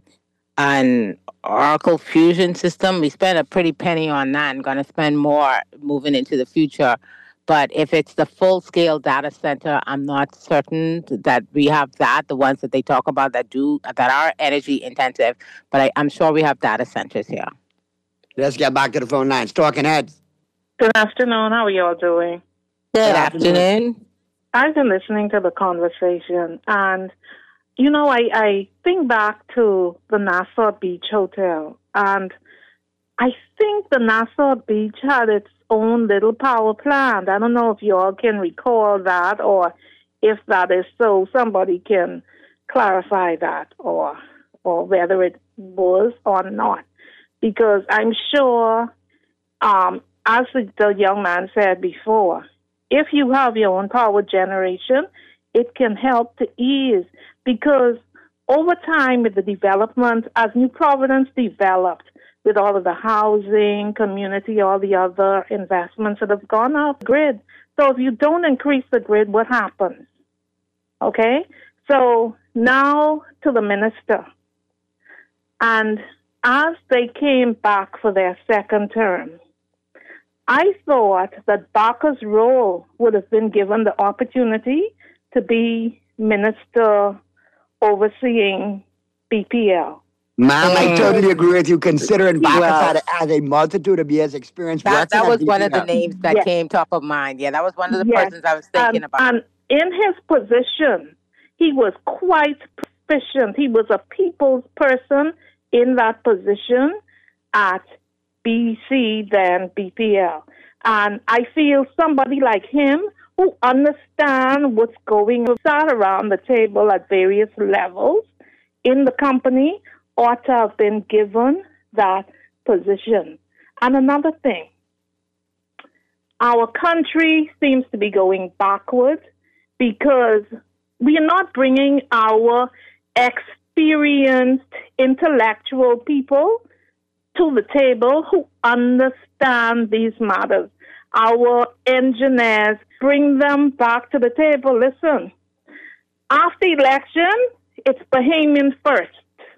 an Oracle Fusion system. We spent a pretty penny on that and going to spend more moving into the future. But if it's the full-scale data center, I'm not certain that we have that, the ones that they talk about that do that are energy intensive. But I, I'm sure we have data centers here. Let's get back to the phone lines. Talking heads. Good afternoon. How are you all doing? Good afternoon. I've been listening to the conversation, and, you know, I, I think back to the Nassau Beach Hotel, and I think the Nassau Beach had its own little power plant. I don't know if you all can recall that, or if that is so, somebody can clarify that, or or whether it was or not. Because I'm sure, um, as the, the young man said before, if you have your own power generation, it can help to ease. Because over time with the development, as New Providence developed, with all of the housing, community, all the other investments that have gone off grid. So if you don't increase the grid, what happens? Okay? So now to the minister. And as they came back for their second term, I thought that Barker's role would have been given the opportunity to be minister overseeing B P L. Ma'am, I Mm. totally agree with you, considering Bacchus Well- had, has a multitude of years' experience. That, working that at was one of the B P L. names that Yes. came top of mind. Yeah, that was one of the Yes. persons I was thinking and, about. And in his position, he was quite proficient. He was a people's person in that position at B C, then B P L. And I feel somebody like him who understands what's going on, sat around the table at various levels in the company, ought to have been given that position. And another thing, our country seems to be going backward because we are not bringing our experienced intellectual people to the table who understand these matters. Our engineers, bring them back to the table. Listen, after election, it's Bahamian first.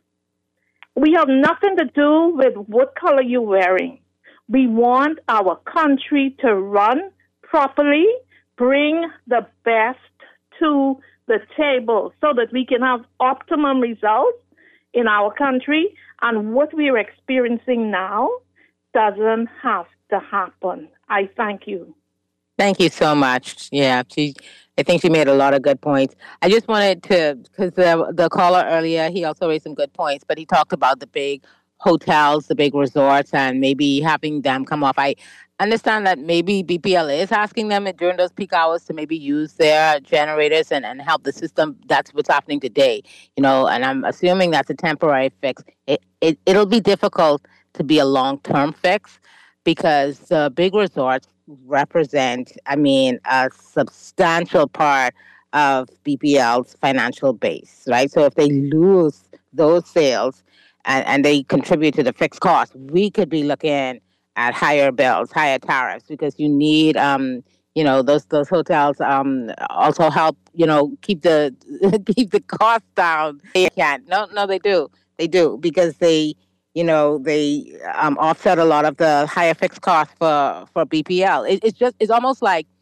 We have nothing to do with what color you're wearing. We want our country to run properly, bring the best to the table so that we can have optimum results in our country. And what we're experiencing now doesn't have to happen. I thank you. Thank you so much. Yeah, she. I think she made a lot of good points. I just wanted to, because the, the caller earlier, he also raised some good points, but he talked about the big hotels, the big resorts, and maybe having them come off. I understand that maybe B P L is asking them during those peak hours to maybe use their generators and, and help the system. That's what's happening today, you know, and I'm assuming that's a temporary fix. It, it, it'll be difficult to be a long-term fix because the big resorts represent, I mean, a substantial part of B P L's financial base, right? So if they lose those sales and, and they contribute to the fixed cost, we could be looking at higher bills, higher tariffs, because you need, um, you know, those those hotels um, also help, you know, keep the keep the cost down. They can't. No, no, they do. They do because they, you know, they um, offset a lot of the higher fixed costs for, for B P L. It, it's just, it's almost like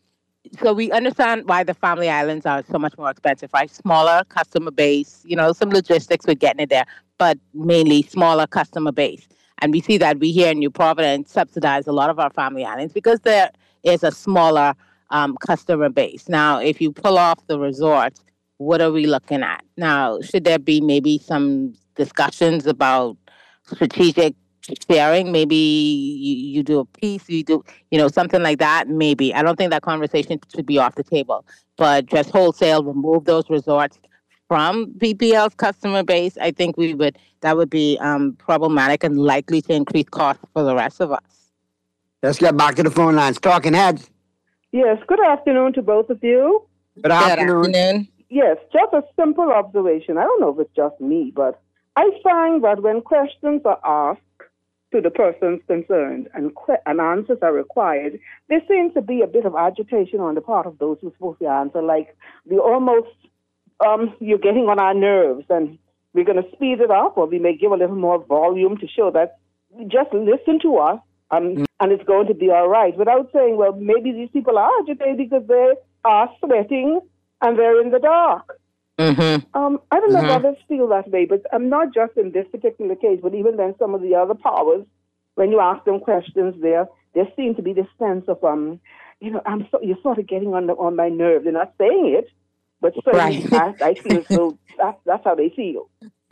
so we understand why the family islands are so much more expensive, right? Smaller customer base, you know, some logistics with getting it there, but mainly smaller customer base. And we see that we here in New Providence subsidize a lot of our family islands because there is a smaller um, customer base. Now, if you pull off the resorts, what are we looking at? Now, should there be maybe some discussions about strategic sharing? Maybe you, you do a piece, you do, you know, something like that. Maybe. I don't think that conversation should be off the table. But just wholesale, remove those resorts from B P L's customer base. I think we would, that would be um, problematic and likely to increase costs for the rest of us. Let's get back to the phone lines. Talking Heads. Yes, good afternoon to both of you. Good afternoon. Good afternoon. Yes, just a simple observation. I don't know if it's just me, but I find that when questions are asked to the persons concerned and, que- and answers are required, there seems to be a bit of agitation on the part of those who are supposed to answer, like we almost, um, you're getting on our nerves and we're going to speed it up, or we may give a little more volume to show that just listen to us um, mm. and it's going to be all right, without saying, well, maybe these people are agitated because they are sweating and they're in the dark. Mm-hmm. Um, I don't know Mm-hmm. if others feel that way, but I'm not just in this particular case, but even then some of the other powers, when you ask them questions there, there seems to be this sense of, um, you know, I'm so, you're sort of getting on the, on my nerves. They're not saying it, but certainly Right. I, I feel so, that's, that's how they feel.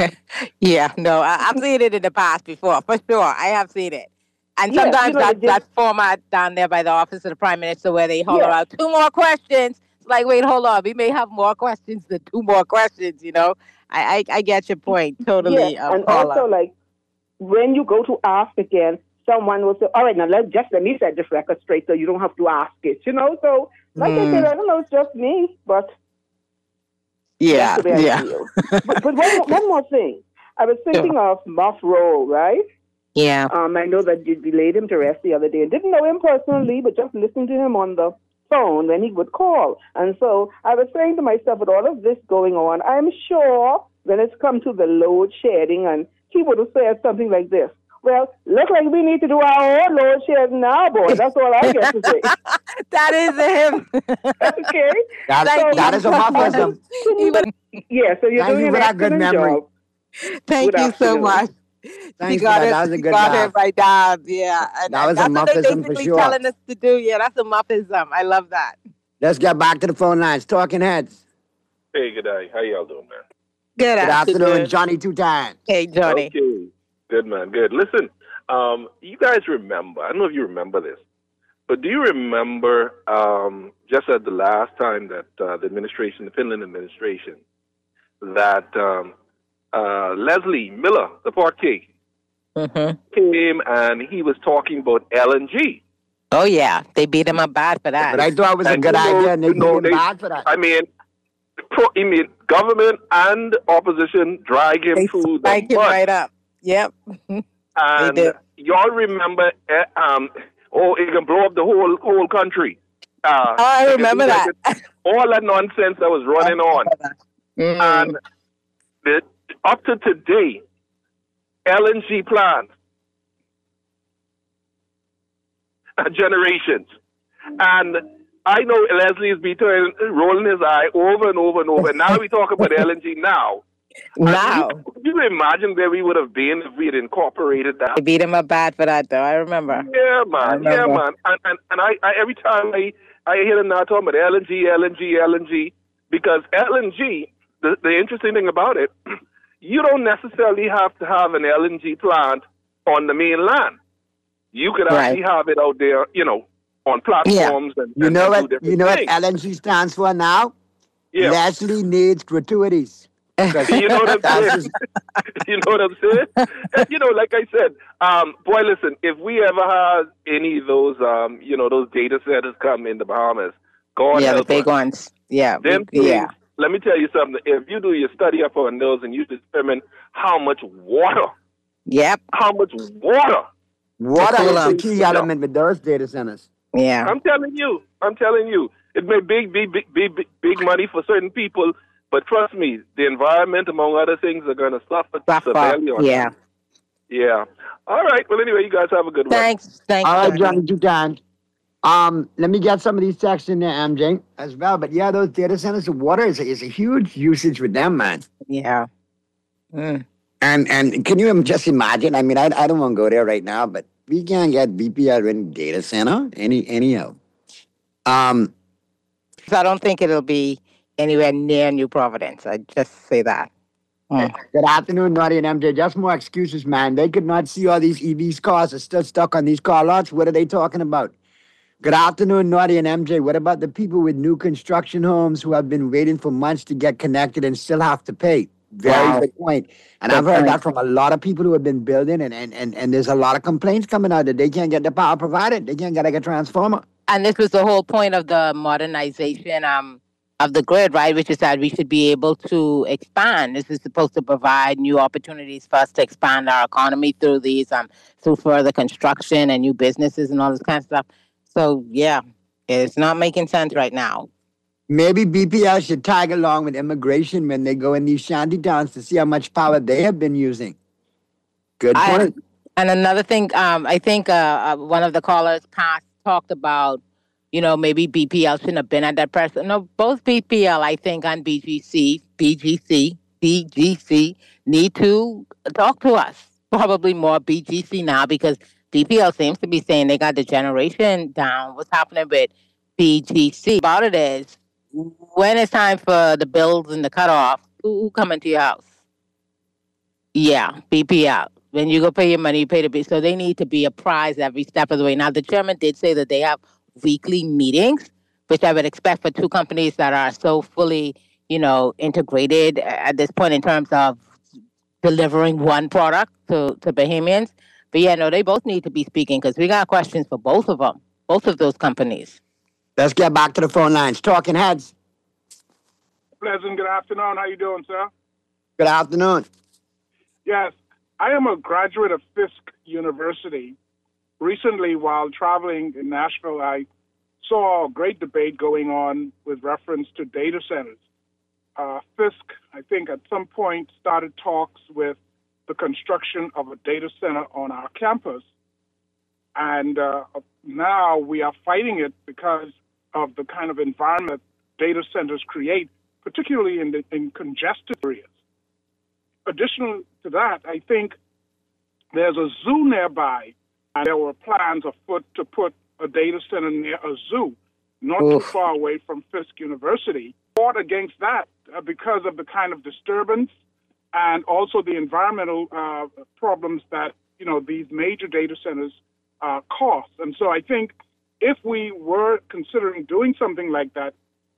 Yeah, no, I, I've seen it in the past before, for sure. I have seen it. And Yes, sometimes you know, that, they that format down there by the office of the Prime Minister where they holler Yes. out two more questions. It's like, wait, hold on. We may have more questions than two more questions, you know? I I, I get your point. Totally, Yes, um, and Paula. also, like, when you go to ask again, someone will say, all right, now let just let me set this record straight so you don't have to ask it, you know? So, like I said, Mm. I don't know, it's just me, but yeah, that's the way I yeah. feel. But, but one, more- one more thing. I was thinking of Muff Rowe, right? Yeah. Um, I know that you laid him to rest the other day and didn't know him personally, but just listening to him on the phone when he would call. And so I was saying to myself, with all of this going on, I'm sure when it's come to the load shedding, and he would have said something like this. Well, look like we need to do our own load shedding now, boy. That's all I get to say. That is him. Okay. That, So- that is a Muffinism. Yeah, so you're Thank doing you an for that good excellent memory. job. Thank Good you so afternoon. much. Thanks you for got that. it. That was a you good got laugh. it right down. Yeah. And, That was and a that's what they Muffism for basically sure. telling us to do. Yeah, that's a Muffism. I love that. Let's get back to the phone lines. Talking Heads. Hey, good day. How y'all doing, man? Good, Good afternoon, Johnny Two Times. Hey, Johnny. Okay. Good, man. Good. Listen, um, you guys remember, I don't know if you remember this, but do you remember um, just at the last time that uh, the administration, the Finland administration, that um, uh, Leslie Miller, the parquet, Mm-hmm. came and he was talking about L N G. Oh, yeah. They beat him up bad for that. But I thought it was a And good you know- idea, and they you know, beat him they- bad for that. I mean, pro, I mean, government and opposition drag him They through the spike him mud. right up. Yep. And did. y'all remember, eh, um, oh, it can blow up the whole whole country. Uh, Oh, I it can remember do that. like it- all that nonsense that was running on. Mm. And the, up to today, L N G plants, generations. And I know Leslie's been turning- rolling his eye over and over and over. And now we talk about L N G now. Now. And you, you imagine where we would have been if we had incorporated that? They beat him up bad for that, though. I remember. Yeah, man. Yeah, remember. man. And and, and I, I every time I, I hear them now talking about L N G, L N G, L N G, because L N G, the, the interesting thing about it, you don't necessarily have to have an L N G plant on the mainland. You could actually have it out there, you know, on platforms and, You and, know and do what? different You know what things. L N G stands for now? Yeah. Leslie needs gratuities. You know what I'm That's saying? You know what I'm saying? And, you know, like I said, um, boy, listen, if we ever had any of those, um, you know, those data centers come in the Bahamas, God Yeah, the help big us. ones. Yeah. Them we- things, yeah. let me tell you something. If you do your study up on those and you determine how much water, Yep. how much water. Water Cool is the on. key element with those data centers. Yeah. I'm telling you, I'm telling you, it may be big, big, big, big, big money for certain people, but trust me, the environment, among other things, are going to suffer severely on Yeah. that. Yeah. All right. Well, anyway, you guys have a good one. Thanks. Thanks. All right, Johnny. Johnny Two Times. Um, let me get some of these texts in there, M J, as well. But yeah, those data centers, the water is a, is a huge usage with them, man. Yeah. Mm. And and can you just imagine? I mean, I I don't want to go there right now, but we can't get B P L in data center any anyhow. Um, So I don't think it'll be anywhere near New Providence. I just say that. Mm. Good afternoon, Naughty and M J. Just more excuses, man. They could not see all these E Vs cars are still stuck on these car lots. What are they talking about? Good afternoon, Naughty and M J. What about the people with new construction homes who have been waiting for months to get connected and still have to pay? Very Wow. good point. And Good I've heard point. that from a lot of people who have been building, and, and, and, and there's a lot of complaints coming out that they can't get the power provided. They can't get like a transformer. And this was the whole point of the modernization um, of the grid, right? Which is that we should be able to expand. This is supposed to provide new opportunities for us to expand our economy through these, um, through further construction and new businesses and all this kind of stuff. So yeah, it's not making sense right now. Maybe B P L should tag along with immigration when they go in these shanty towns to see how much power they have been using. Good I- point. And another thing, um, I think uh, uh, one of the callers past talked about, you know, maybe B P L shouldn't have been at that press. No, both B P L, I think, and B G C, B G C, B G C need to talk to us. Probably more B G C now because B P L seems to be saying they got the generation down. What's happening with B G C? About it is, when it's time for the bills and the cutoff, who, who coming to your house? Yeah, B P L. When you go pay your money, you pay the bill. So they need to be apprised every step of the way. Now, the chairman did say that they have weekly meetings, which I would expect for two companies that are so fully, you know, integrated at this point in terms of delivering one product to, to Bahamians. But yeah, no, they both need to be speaking because we got questions for both of them, both of those companies. Let's get back to the phone lines. Talking heads. Pleasant good afternoon. How you doing, sir? Good afternoon. Yes, I am a graduate of Fisk University. Recently, while traveling in Nashville, I saw a great debate going on with reference to data centers. Uh, Fisk, I think, at some point started talks with the construction of a data center on our campus. And uh, now we are fighting it because of the kind of environment data centers create, particularly in, the, in congested areas. Additional to that, I think there's a zoo nearby, and there were plans afoot to put a data center near a zoo, not Oof. too far away from Fisk University. Fought against that uh, because of the kind of disturbance and also the environmental uh, problems that, you know, these major data centers uh, cause. And so I think if we were considering doing something like that,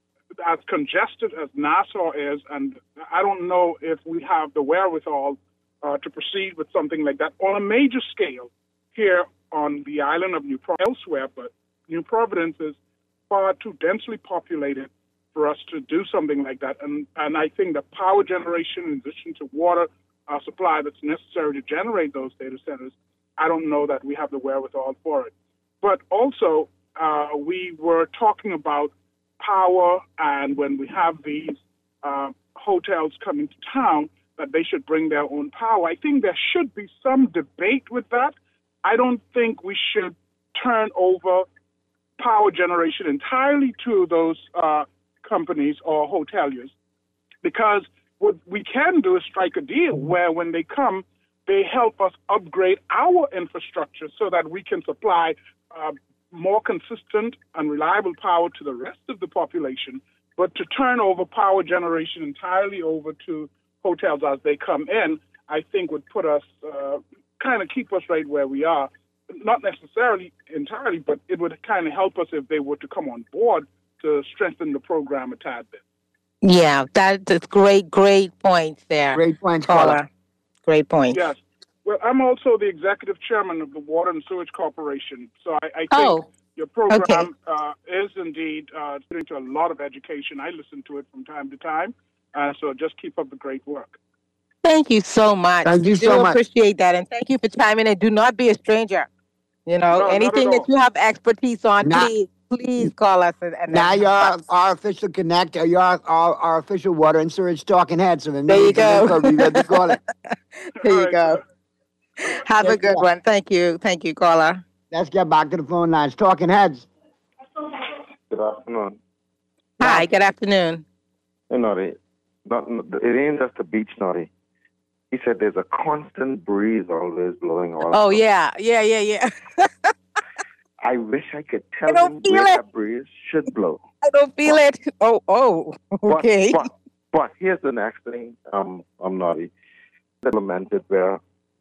as congested as Nassau is, and I don't know if we have the wherewithal uh, to proceed with something like that on a major scale here on the island of New Providence, elsewhere, but New Providence is far too densely populated for us to do something like that. And, and I think the power generation, in addition to water uh, supply that's necessary to generate those data centers, I don't know that we have the wherewithal for it. But also, uh, we were talking about power, and when we have these uh, hotels coming to town, that they should bring their own power. I think there should be some debate with that. I don't think we should turn over power generation entirely to those uh, companies or hoteliers, because what we can do is strike a deal where when they come, they help us upgrade our infrastructure so that we can supply uh, more consistent and reliable power to the rest of the population. But to turn over power generation entirely over to hotels as they come in, I think would put us, uh, kind of keep us right where we are. Not necessarily entirely, but it would kind of help us if they were to come on board to strengthen the program a tad bit. Yeah, that, that's great, great points there. Great points, caller. caller. Great points. Yes. Well, I'm also the executive chairman of the Water and Sewage Corporation, so I, I think Oh, your program okay. uh, is indeed uh, getting to a lot of education. I listen to it from time to time, uh, so just keep up the great work. Thank you so much. Thank you We so do much. appreciate that, and thank you for chiming in. Do not be a stranger. You know, No, not anything at that all. you have expertise on, Nah. please, please call us. And, and Now and you're help our, us. our official connect. You're our, our, our official water and sewage talking head. So when There we you need some go. info, we ready to call it. There you All right, go. Have a Take good care. one. Thank you. Thank you, caller. Let's get back to the phone lines. Talking heads. Good afternoon. Hi, good afternoon. Hey, Naughty. Not, it ain't just a beach, Naughty. He said there's a constant breeze always blowing all Oh, around. yeah, yeah, yeah, yeah. I wish I could tell him where that breeze should blow. I don't feel it. Oh, oh, okay. But, but, but here's the next thing. Um, I'm Naughty. Implemented where,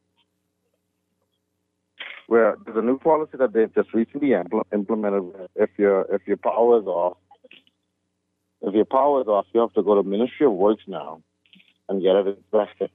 where there's a new policy that they've just recently impl- implemented. Where if your if your power is off, if your power is off, you have to go to Ministry of Works now and get it inspected.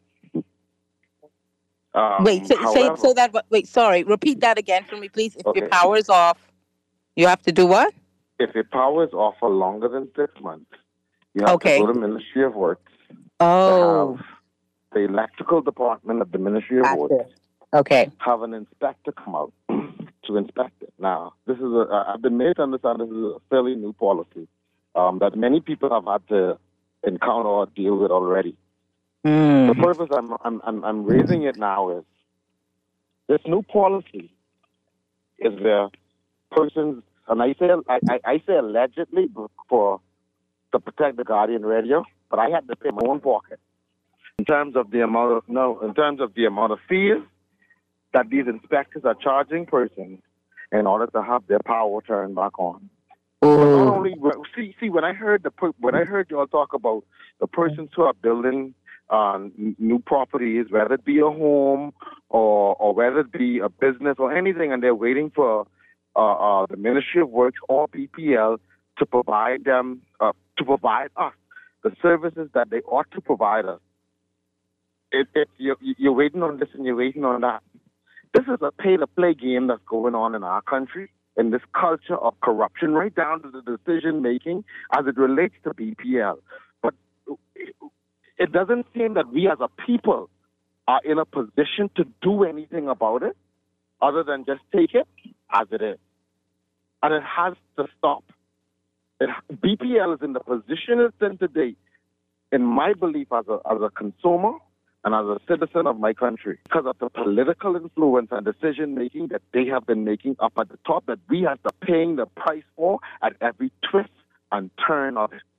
Um, wait, say, however, say, say that. Wait, sorry. Repeat that again for me, please. If Okay. your power is off, you have to do what? if your power is off for longer than six months, you have Okay. to go to Ministry of Works. Oh. To have the electrical department of the Ministry of Gotcha. Works Okay. have an inspector come out to inspect it. Now, this is a, uh, I've been made to understand this is a fairly new policy um, that many people have had to encounter or deal with already. Mm. The purpose I'm, I'm, I'm, I'm raising it now is this new policy is where persons, and I say, I, I, I say allegedly for to protect the Guardian radio, but I had to pay my own pocket in terms of the amount of no, in terms of the amount of fees that these inspectors are charging persons in order to have their power turned back on. But not only see, see when I heard the per- when I heard y'all talk about the persons who are building um, new properties, whether it be a home or or whether it be a business or anything, and they're waiting for uh, uh, the Ministry of Works or B P L to provide them uh, to provide us the services that they ought to provide us. If, if you're, you're waiting on this and you're waiting on that, this is a pay-to-play game that's going on in our country, in this culture of corruption, right down to the decision-making as it relates to B P L. But it, it doesn't seem that we as a people are in a position to do anything about it other than just take it as it is. And it has to stop. It, B P L is in the position it's in today, in my belief as a, as a consumer and as a citizen of my country, because of the political influence and decision-making that they have been making up at the top that we have to paying the price for at every twist and turn of it.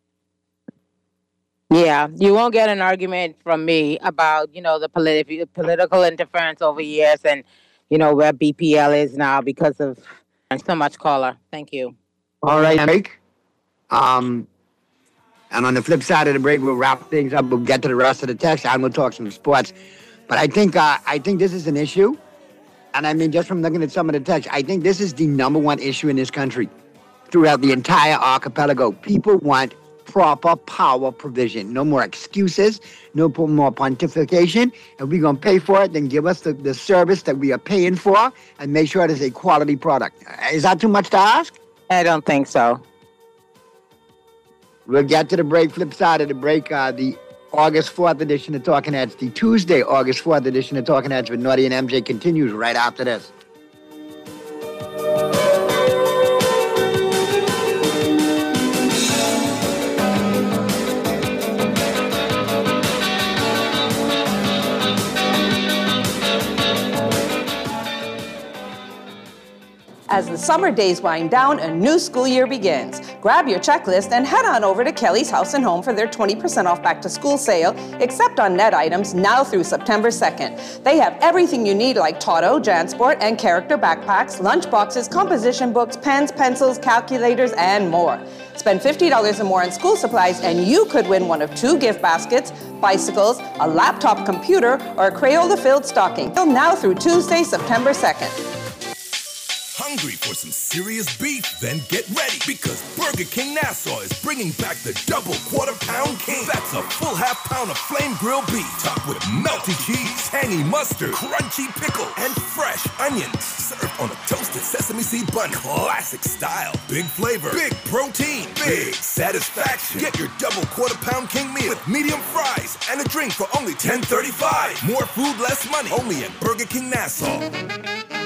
Yeah, you won't get an argument from me about, you know, the politi- political interference over years and, you know, where B P L is now because of so much caller. Thank you. All right, Mike. Um, and on the flip side of the break, we'll wrap things up. We'll get to the rest of the text, and we'll talk some sports. But I think uh, I think this is an issue, and I mean, just from looking at some of the text, I think this is the number one issue in this country throughout the entire archipelago. People want proper power provision. No more excuses, no more pontification. If we're going to pay for it, then give us the, the service that we are paying for and make sure it is a quality product. Is that too much to ask? I don't think so. We'll get to the break. Flip side of the break, uh, the August fourth edition of Talking Heads, the Tuesday, August fourth edition of Talking Heads with Naughty and M J continues right after this. As the summer days wind down, a new school year begins. Grab your checklist and head on over to Kelly's House and Home for their twenty percent off back to school sale, except on net items now through September second. They have everything you need like Toto, Jansport, and character backpacks, lunch boxes, composition books, pens, pencils, calculators, and more. Spend fifty dollars or more on school supplies and you could win one of two gift baskets, bicycles, a laptop computer, or a Crayola-filled stocking. Now through Tuesday, September second. Hungry for some serious beef? Then get ready, because Burger King Nassau is bringing back the double quarter pound king. That's a full half pound of flame grilled beef, topped with melty cheese, tangy mustard, crunchy pickle, and fresh onions. Served on a toasted sesame seed bun, classic style. Big flavor, big protein, big satisfaction. Get your double quarter pound king meal with medium fries and a drink for only ten thirty-five. More food, less money. Only at Burger King Nassau.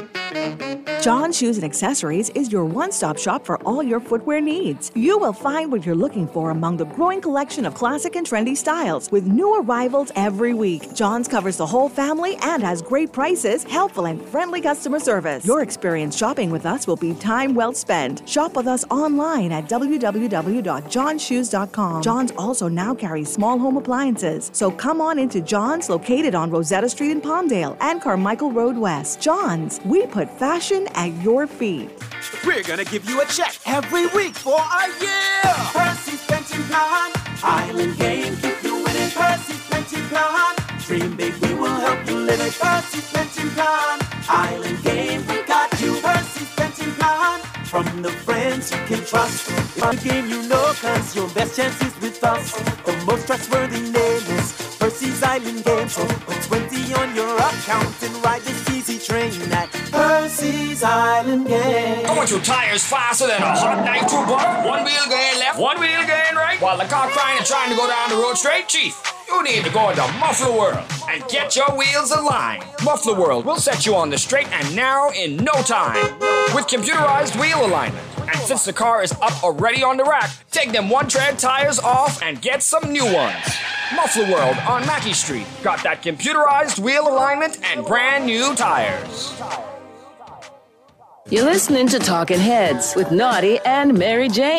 John Shoes and Accessories is your one-stop shop for all your footwear needs. You will find what you're looking for among the growing collection of classic and trendy styles with new arrivals every week. John's covers the whole family and has great prices, helpful and friendly customer service. Your experience shopping with us will be time well spent. Shop with us online at w w w dot john shoes dot com. John's also now carries small home appliances, so come on into John's, located on Rosetta Street in Palmdale and Carmichael Road West. John's, we put fashion at your feet. We're gonna give you a check every week for a year. Percy's pension plan, Island game, keep you winning. Percy's pension plan, dream big, we will help you live it. Percy's pension plan, Island game, we got you. Percy's pension plan, from the friends you can trust. It's a game you know, cause your best chance is with us. The most trustworthy name is Percy's Island game. So put twenty on your account and ride this easy train at Percy's Island game. I want your tires faster than a hot night through butter. One wheel going left, one wheel going right. While the car crying and trying to go down the road straight, Chief, you need to go into Muffler World and get your wheels aligned. Muffler World will set you on the straight and narrow in no time. With computerized wheel alignment. And since the car is up already on the rack, take them one-tread tires off and get some new ones. Muffler World on Mackey Street. Got that computerized wheel alignment and brand new tires. You're listening to Talking Heads with Naughty and Mary Jane.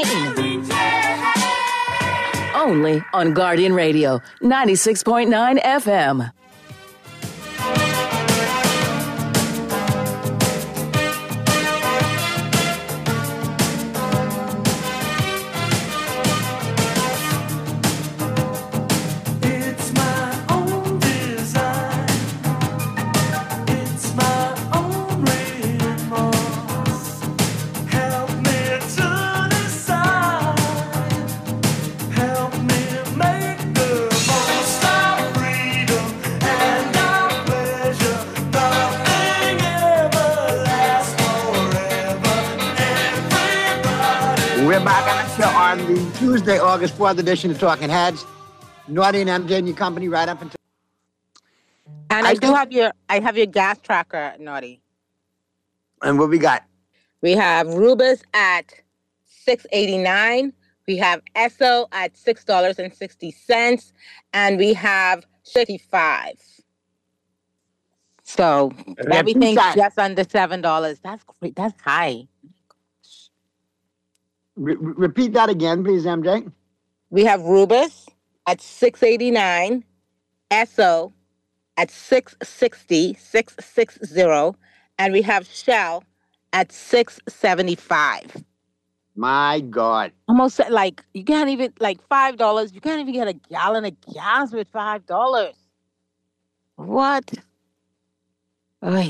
Only on Guardian Radio, ninety-six point nine F M. We're back on the show on the Tuesday, August fourth edition of Talking Heads. Naughty and M J and your company right up until... And I, I do have your I have your gas tracker, Naughty. And what we got? We have Rubus at six eighty-nine. We have Esso at six dollars and sixty cents. And we have fifty-five. So everything's just under seven dollars. That's great. That's high. Re- repeat that again, please, M J. We have Rubus at six eighty-nine, Esso at six sixty, six sixty, and we have Shell at six seventy-five. My God. Almost like, you can't even, like five dollars, you can't even get a gallon of gas with five dollars. What? Oy.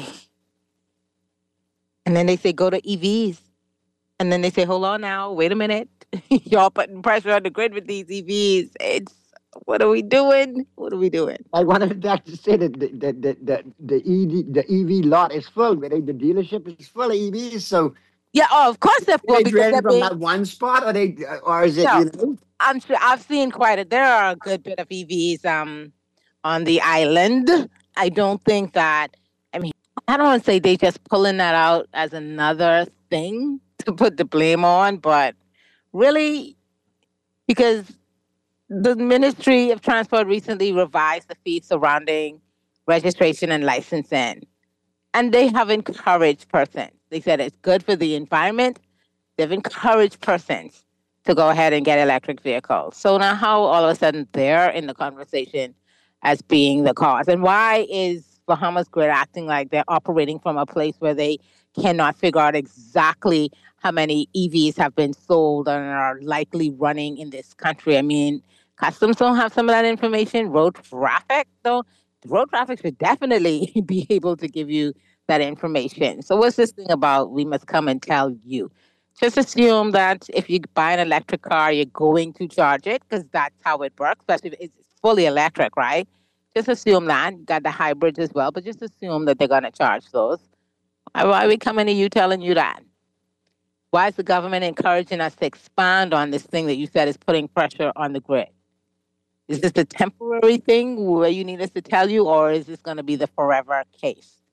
And then they say go to E Vs. And then they say, hold on now, wait a minute. Y'all putting pressure on the grid with these E Vs. It's, what are we doing? What are we doing? I wanted to actually say that the, the, the, the, the, E V, the E V lot is full, but the dealership is full of E Vs, so... Yeah, oh, of course they're full. Are they because driven they're from being... that one spot, or they, or is it, No, you know? I'm sure, I've seen quite a, there are a good bit of E Vs um, on the island. I don't think that, I mean, I don't want to say they just pulling that out as another thing to put the blame on, but really, because the Ministry of Transport recently revised the fees surrounding registration and licensing, and they have encouraged persons. They said it's good for the environment. They've encouraged persons to go ahead and get electric vehicles. So now how all of a sudden they're in the conversation as being the cause? And why is Bahamas Grid acting like they're operating from a place where they cannot figure out exactly how many E Vs have been sold and are likely running in this country? I mean, customs don't have some of that information. Road traffic, though, road traffic should definitely be able to give you that information. So what's this thing about we must come and tell you? Just assume that if you buy an electric car, you're going to charge it, because that's how it works, especially if it's fully electric, right? Just assume that. You got the hybrids as well, but just assume that they're going to charge those. Why are we coming to you telling you that? Why is the government encouraging us to expand on this thing that you said is putting pressure on the grid? Is this a temporary thing where you need us to tell you, or is this going to be the forever case?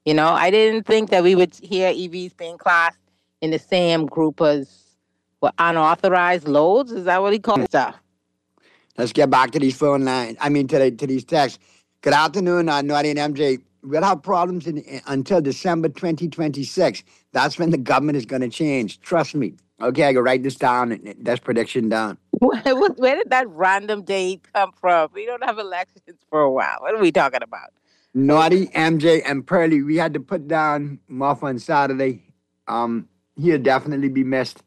You know, I didn't think that we would hear E Vs being classed in the same group as what unauthorized loads. Is that what he called stuff? Let's get back to these phone lines. I mean, to, the, to these texts. Good afternoon, uh, Naughty and M J. We'll have problems in, in, until December twenty twenty-six. That's when the government is going to change. Trust me. Okay, I can write this down. That's prediction down. Where, where did that random date come from? We don't have elections for a while. What are we talking about? Naughty, M J, and Pearly. We had to put down Muff on Saturday. Um, he'll definitely be missed.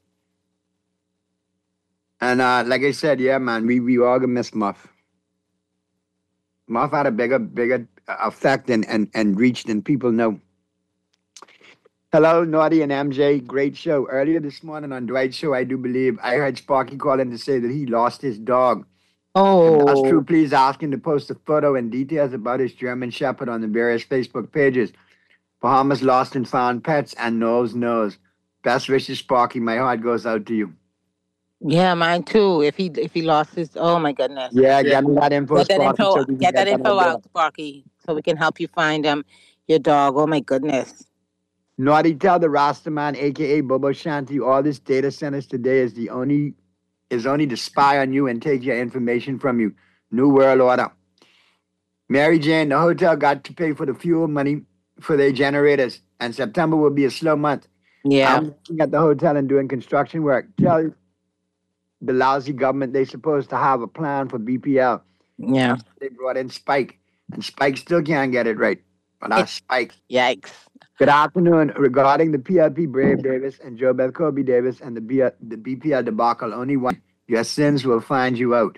And uh, like I said, yeah, man, we, we all gonna miss Muff. Muff had a bigger, bigger effect and, and, and reach than people know. Hello, Naughty and M J. Great show. Earlier this morning on Dwight's show, I do believe, I heard Sparky call in to say that he lost his dog. Oh. If that's true, please ask him to post a photo and details about his German Shepherd on the various Facebook pages. Bahamas Lost and Found Pets and Nose Knows. Best wishes, Sparky. My heart goes out to you. Yeah, mine too. If he if he lost his, oh my goodness. Yeah, get me that info, Get that Sparky, info, so we can get that get info that out, Sparky, so we can help you find um your dog. Oh my goodness. Naughty, tell the Rastaman, aka Bobo Shanti, all this data centers today is the only is only to spy on you and take your information from you. New World Order. Mary Jane, the hotel got to pay for the fuel money for their generators, and September will be a slow month. Yeah. I'm looking at the hotel and doing construction work. Tell the lousy government they're supposed to have a plan for B P L. Yeah. They brought in Spike, and Spike still can't get it right. But that's Spike. Yikes. Good afternoon. Regarding the P L P Brave Davis and Joe Bell Kobe Davis and the, B- the B P L debacle, only one. Your sins will find you out.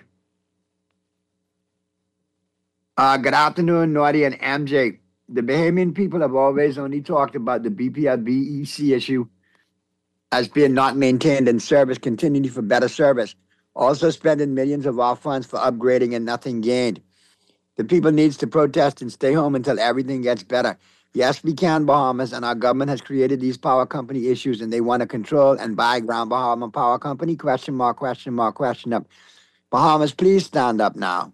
Uh, good afternoon, Naughty and M J. The Bahamian people have always only talked about the B P L B E C issue as being not maintained in service continuity for better service. Also spending millions of our funds for upgrading and nothing gained. The people needs to protest and stay home until everything gets better. Yes, we can, Bahamas, and our government has created these power company issues, and they want to control and buy Grand Bahama Power Company, question mark, question mark, question up. Bahamas, please stand up now.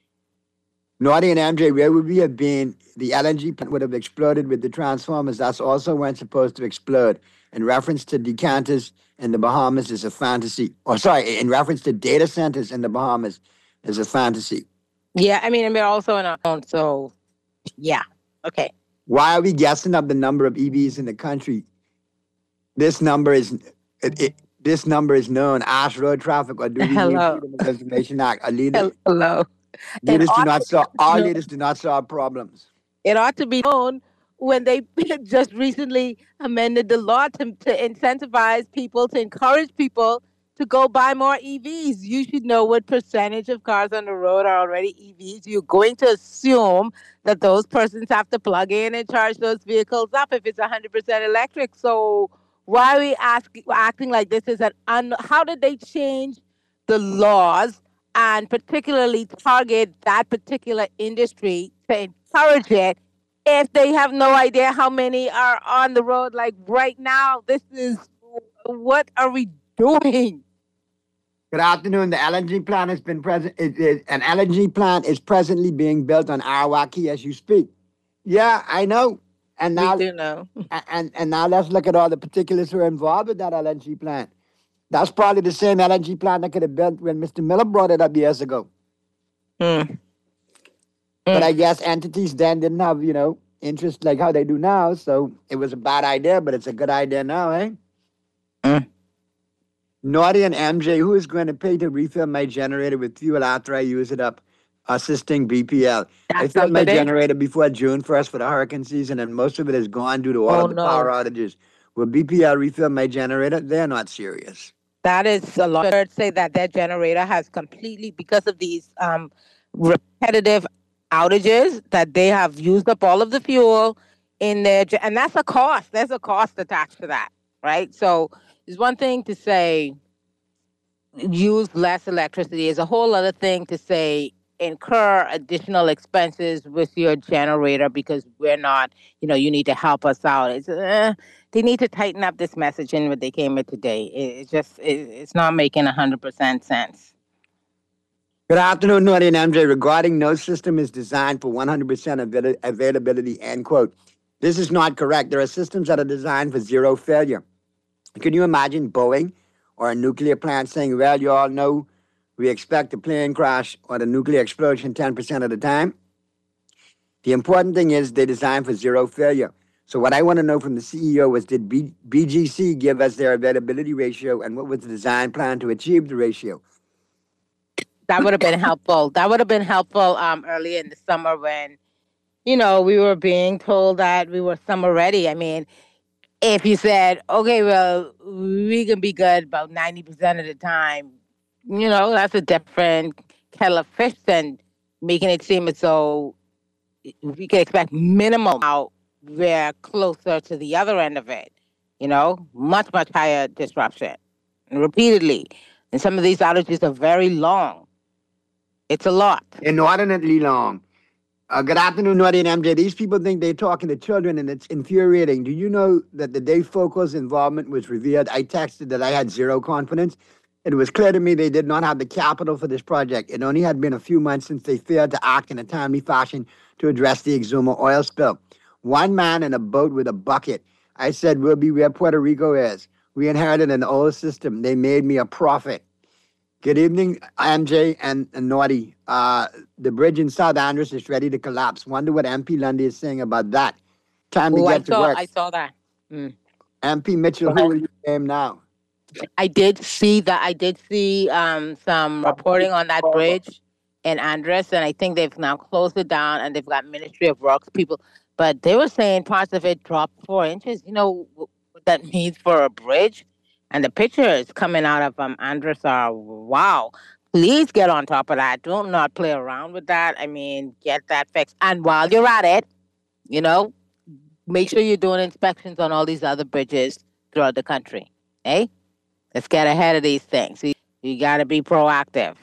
Naughty and M J, where would we have been? The L N G plant would have exploded with the transformers. That's also weren't supposed to explode. In reference to decanters in the Bahamas is a fantasy. Or sorry, in reference to data centers in the Bahamas is a fantasy. Yeah, I mean, and we're also in our own, so yeah, okay. Why are we guessing up the number of E Vs in the country? This number is it, it, this number is known. Ask road traffic or do we Hello. need Freedom of Information Act? Our leaders, Hello. leaders And do not ought- solve. Our leaders do not solve problems. It ought to be known when they just recently amended the law to, to incentivize people, to encourage people to go buy more E Vs. You should know what percentage of cars on the road are already E Vs. You're going to assume that those persons have to plug in and charge those vehicles up if it's one hundred percent electric. So why are we ask, acting like this is an un... How did they change the laws and particularly target that particular industry to encourage it if they have no idea how many are on the road? Like right now, this is... What are we doing? Good afternoon. The L N G plant has been present. It is an L N G plant is presently being built on Arawaki as you speak. Yeah, I know. And now, we do know. and and now let's look at all the particulars who are involved with that L N G plant. That's probably the same L N G plant that could have built when Mister Miller brought it up years ago. Mm. But I guess entities then didn't have, you know, interest like how they do now. So it was a bad idea, but it's a good idea now, eh? Mm. Naughty and M J, who is going to pay to refill my generator with fuel after I use it up? Assisting B P L. That's I filled my somebody. generator before June first for the hurricane season, and most of it is gone due to all Oh, of the no. power outages. Will B P L refill my generator? They're not serious. That is a lot. I'd say that their generator has completely, because of these um, repetitive outages, that they have used up all of the fuel in their, ge- and that's a cost. There's a cost attached to that, right? So it's one thing to say use less electricity. It's a whole other thing to say incur additional expenses with your generator because we're not, you know, you need to help us out. It's uh, they need to tighten up this messaging when they came with today. It, it's just, it, it's not making one hundred percent sense. Good afternoon, Naughty and M J. Regarding no system is designed for one hundred percent avail- availability, end quote. This is not correct. There are systems that are designed for zero failure. Can you imagine Boeing or a nuclear plant saying, well, you all know we expect a plane crash or the nuclear explosion ten percent of the time? The important thing is they're designed for zero failure. So what I want to know from the C E O is, did B- BGC give us their availability ratio, and what was the design plan to achieve the ratio? That would have been helpful. That would have been helpful um, earlier in the summer when, you know, we were being told that we were summer ready. I mean, if you said, okay, well, we can be good about ninety percent of the time, you know, that's a different kettle of fish than making it seem as though we can expect minimal. Now we're closer to the other end of it, you know, much, much higher disruption and repeatedly. And some of these outages are very long. It's a lot. Inordinately long. Uh, good afternoon, Naughty and M J. These people think they're talking to children, and it's infuriating. Do you know that the day Foco's involvement was revealed, I texted that I had zero confidence? It was clear to me they did not have the capital for this project. It only had been a few months since they failed to act in a timely fashion to address the Exuma oil spill. One man in a boat with a bucket. I said, we'll be where Puerto Rico is. We inherited an old system. They made me a prophet. Good evening, M J and, and Naughty. Uh, the bridge in South Andres is ready to collapse. Wonder what M P Lundy is saying about that. Time to oh, get I to saw, work. I saw that. Mm. M P Mitchell, who will you name now? I did see that. I did see um, some reporting on that bridge in Andres, and I think they've now closed it down, and they've got Ministry of Works people. But they were saying parts of it dropped four inches. You know what that means for a bridge? And the pictures coming out of um, Andres are, wow. Please get on top of that. Do not play around with that. I mean, get that fixed. And while you're at it, you know, make sure you're doing inspections on all these other bridges throughout the country. Eh? Let's get ahead of these things. You, you got to be proactive.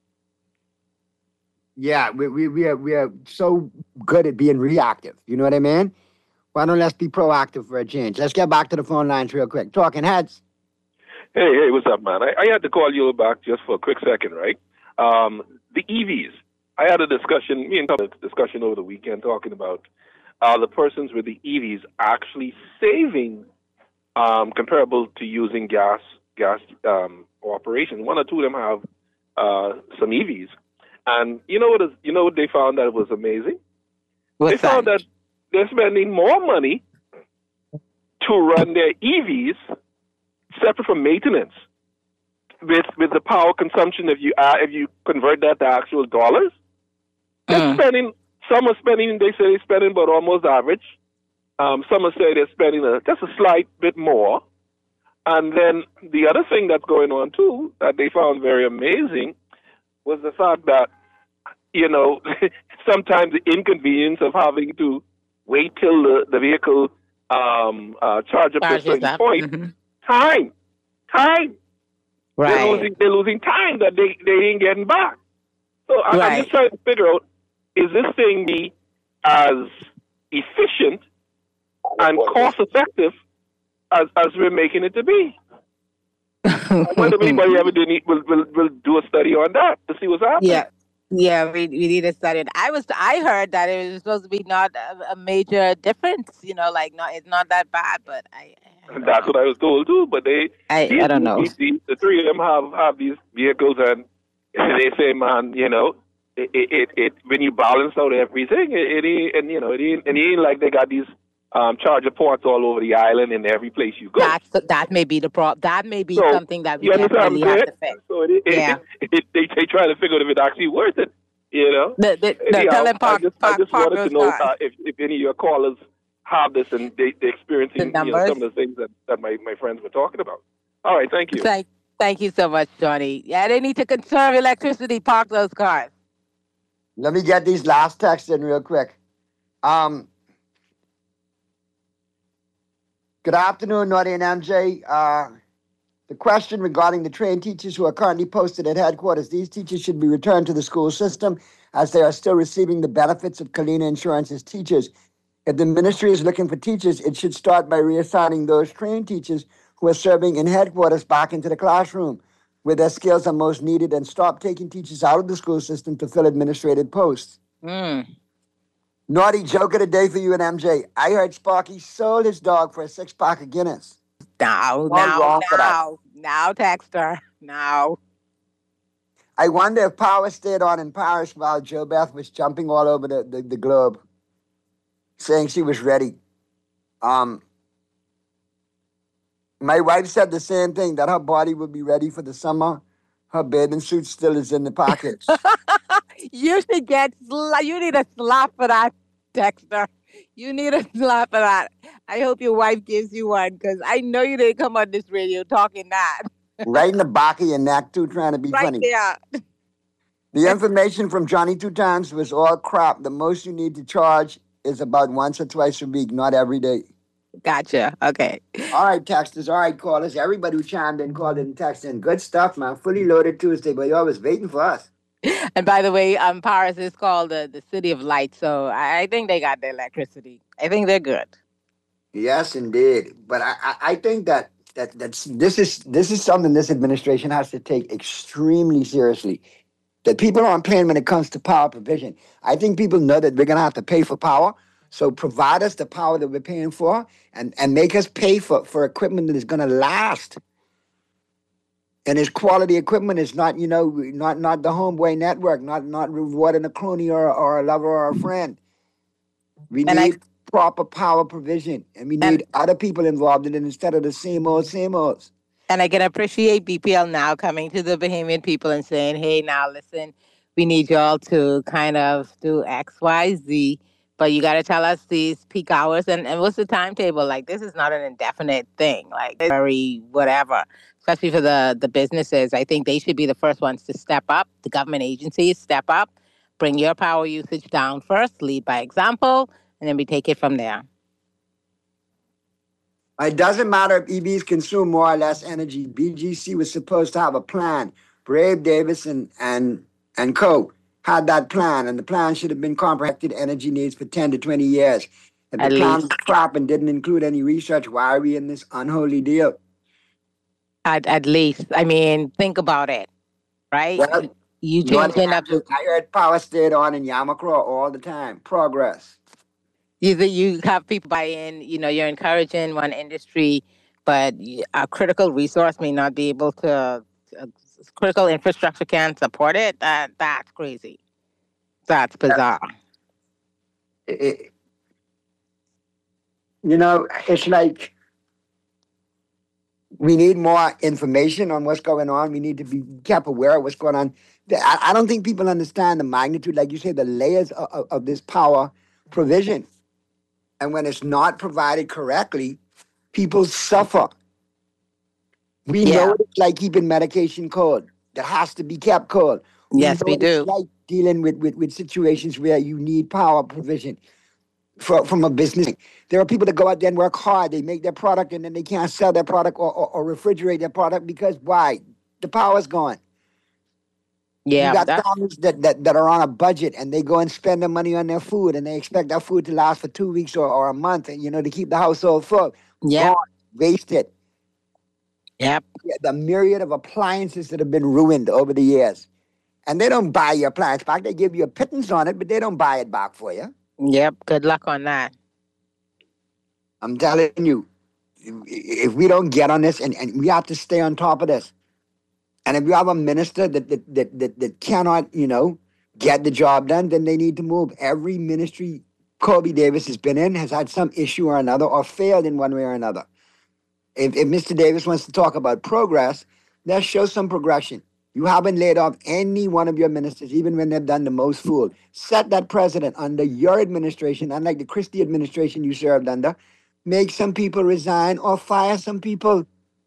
Yeah, we, we, we, are, we are so good at being reactive. You know what I mean? Why don't let's be proactive for a change? Let's get back to the phone lines real quick. Talking Heads. Hey, hey, what's up, man? I, I had to call you back just for a quick second, right? Um, the E Vs. I had a discussion, me and Tom had a discussion over the weekend talking about uh, the persons with the E Vs actually saving um, comparable to using gas gas um, operation. One or two of them have uh, some E Vs. And you know what is, you know what they found that was amazing? What's they found that? that they're spending more money to run their E Vs separate from maintenance. With with the power consumption, if you uh, if you convert that to actual dollars, they're mm. spending. Some are spending. They say they're spending about almost average. Um, some are say they're spending a, just a slight bit more. And then the other thing that's going on too that they found very amazing was the fact that, you know, sometimes the inconvenience of having to wait till the, the vehicle um, uh, charge up to a certain point. Mm-hmm. Time. Time. Right. They're losing, they're losing time that they, they ain't getting back. So I, right. I'm just trying to figure out, is this thing be as efficient and cost-effective as, as we're making it to be? I wonder if anybody ever did need, will, will, will do a study on that to see what's happening. Yeah. Yeah, we, we need to study it. I was I heard that it was supposed to be not a, a major difference, you know, like not it's not that bad, but I, I That's know. what I was told too. But they, I, these, I don't know. These, these, the three of them have, have these vehicles, and they say, man, you know, it, it, it, it when you balance out everything, it, it ain't, and you know, it ain't, and it ain't like they got these um, charger ports all over the island in every place you go. That's the, that may be the problem. That may be so, something that we you definitely have to fix. So it, it, yeah. it, it, they they try to figure out if it's actually worth it. You know, the, the, the Anyhow, tell them park, I just, park, I just park wanted to know uh, if, if any of your callers have this and they they experiencing the you know, some of the things that, that my, my friends were talking about. All right, thank you. Thank, thank you so much, Johnny. Yeah, they need to conserve electricity. Park those cars. Let me get these last texts in real quick. Um, good afternoon, Naughty and M J. Uh, the question regarding the trained teachers who are currently posted at headquarters, these teachers should be returned to the school system as they are still receiving the benefits of Kalina Insurance as teachers. If the ministry is looking for teachers, it should start by reassigning those trained teachers who are serving in headquarters back into the classroom where their skills are most needed, and stop taking teachers out of the school system to fill administrative posts. Mm. Naughty joke of the day for you and M J. I heard Sparky sold his dog for a six pack of Guinness. Now, What's now, wrong for that? now, now, Texter, now. I wonder if power stayed on in Paris while Joe Beth was jumping all over the, the, the globe, saying she was ready. Um, my wife said the same thing, that her body would be ready for the summer. Her bathing suit still is in the pocket. You should get, sla- you need a slap for that, Dexter. You need a slap for that. I hope your wife gives you one, because I know you didn't come on this radio talking that. Right in the back of your neck, too, trying to be Right funny. there. The information from Johnny Two Times was all crap. The most you need to charge is about once or twice a week, not every day. Gotcha. Okay. All right, texters. All right, callers. Everybody who chimed in, called in, and texted in. Good stuff, man. Fully loaded Tuesday, but you're always waiting for us. And by the way, um, Paris is called the, the City of Light, so I, I think they got the electricity. I think they're good. Yes, indeed. But I, I, I think that, that that's this is this is something this administration has to take extremely seriously. That people aren't paying when it comes to power provision. I think people know that we're gonna have to pay for power. So provide us the power that we're paying for, and, and make us pay for, for equipment that is gonna last. And his quality equipment is not, you know, not not the homeboy network, not not rewarding a crony or, or a lover or a friend. We And need I- proper power provision, and we need other people involved in it instead of the same old, same old. And I can appreciate B P L now coming to the Bahamian people and saying, hey, now listen, we need y'all to kind of do X, Y, Z, but you got to tell us these peak hours and, and what's the timetable? Like, this is not an indefinite thing, like very whatever, especially for the, the businesses. I think they should be the first ones to step up. The government agencies step up, bring your power usage down first, lead by example, and then we take it from there. It doesn't matter if E Vs consume more or less energy. B G C was supposed to have a plan. Brave Davis and, and, and co. had that plan, and the plan should have been comprehended energy needs for ten to twenty years. If the At plan least. was crap and didn't include any research, why are we in this unholy deal? At, at least, I mean, think about it, right? Well, you Northern changing up. Ireland, I heard power stayed on in Yamakra all the time. Progress. Either you have people buy in, you know, you're encouraging one industry, but y- a critical resource may not be able to, uh, critical infrastructure can't support it. That That's crazy. That's bizarre. It- it- you know, it's like we need more information on what's going on. We need to be kept aware of what's going on. The- I, I don't think people understand the magnitude, like you say, the layers of, of, of this power provision. And when it's not provided correctly, people suffer. We Yeah. know what it's like keeping medication cold. That has to be kept cold. Yes, know we what it's do. like dealing with, with, with situations where you need power provision for, from a business. There are people that go out there and work hard. They make their product and then they can't sell their product or, or, or refrigerate their product because why? The power's gone. Yeah, You got that- families that, that, that are on a budget and they go and spend their money on their food and they expect that food to last for two weeks or, or a month, and you know, to keep the household full. Yeah. Gone, wasted. Yep. Yeah, the myriad of appliances that have been ruined over the years. And they don't buy your appliance back. They give you a pittance on it, but they don't buy it back for you. Yep. Good luck on that. I'm telling you, if- if we don't get on this, and, and we have to stay on top of this. And if you have a minister that that, that, that that cannot, you know, get the job done, then they need to move. Every ministry Kobe Davis has been in has had some issue or another or failed in one way or another. If, if Mister Davis wants to talk about progress, let's show some progression. You haven't laid off any one of your ministers, even when they've done the most fool. Set that precedent under your administration, unlike the Christie administration you served under. Make some people resign or fire some people.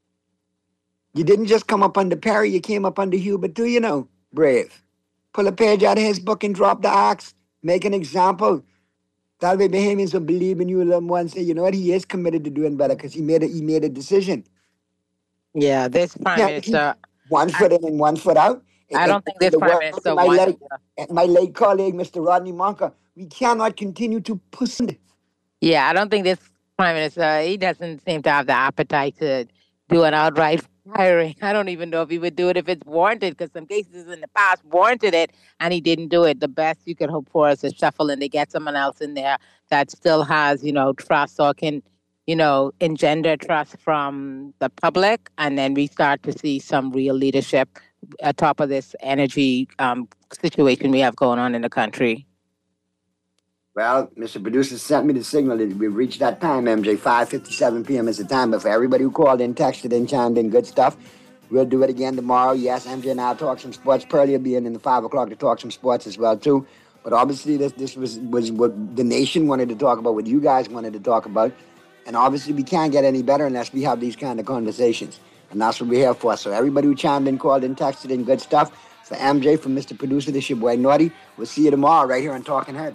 You didn't just come up under Perry, you came up under Hubert too, you know. Brave. Pull a page out of his book and drop the axe. Make an example. That way Bahamians will believe in you a little more and say, you know what, he is committed to doing better because he made a he made a decision. Yeah, this prime Yeah, minister. One foot in and one foot out. I don't think this the prime words minister of my wants late, my late colleague, Mister Rodney Monka, we cannot continue to push it. Yeah, I don't think this prime minister, he doesn't seem to have the appetite to do an outright I, I don't even know if he would do it if it's warranted, because some cases in the past warranted it and he didn't do it. The best you could hope for is a shuffle and they get someone else in there that still has, you know, trust or can, you know, engender trust from the public. And then we start to see some real leadership atop of this energy um, situation we have going on in the country. Well, Mister Producer sent me the signal that we've reached that time, M J. five fifty-seven p.m. is the time. But for everybody who called in, texted in, chimed in, good stuff. We'll do it again tomorrow. Yes, M J and I'll talk some sports. Pearlie will be in in the five o'clock to talk some sports as well, too. But obviously, this this was, was what the nation wanted to talk about, what you guys wanted to talk about. And obviously, we can't get any better unless we have these kind of conversations. And that's what we're here for. So everybody who chimed in, called in, texted in, good stuff. For M J, from Mister Producer, this is your boy Naughty. We'll see you tomorrow right here on Talking Heads.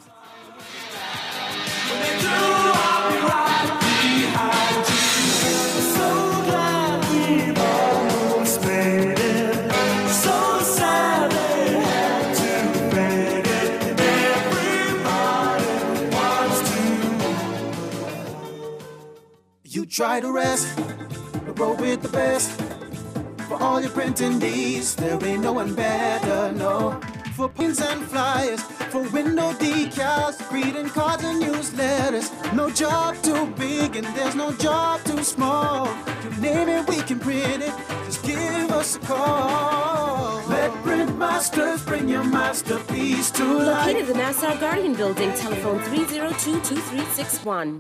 You try to rest, but roll with the best. For all your printing needs, there ain't no one better, no. For pins and flyers, for window decals, greeting cards and newsletters. No job too big and there's no job too small. You name it, we can print it, just give us a call. Let Print Masters bring your masterpiece to life. Located in the Nassau Guardian Building, telephone three oh two, two three six one.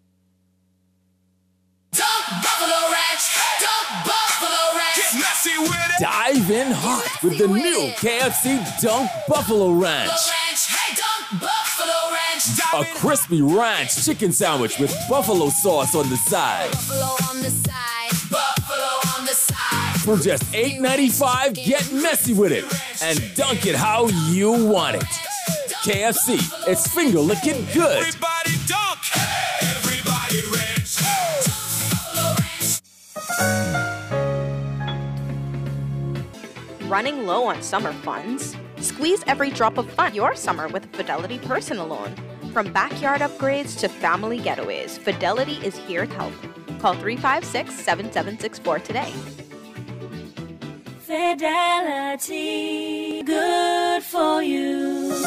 Dunk Buffalo Ranch, Dunk Buffalo Ranch. Get messy with it. Dive in hot with the new K F C Dunk Buffalo Ranch. Hey, Dunk Buffalo Ranch. A crispy ranch chicken sandwich with buffalo sauce on the side. Buffalo on the side, Buffalo on the side. For just eight ninety-five, get messy with it and dunk it how you want it. K F C, it's finger licking good. Everybody dunk. Hey, everybody ranch. Running low on summer funds? Squeeze every drop of fun your summer with a Fidelity personal loan. From backyard upgrades to family getaways, Fidelity is here to help. Call three five six, seven seven six four today. Fidelity, good for you.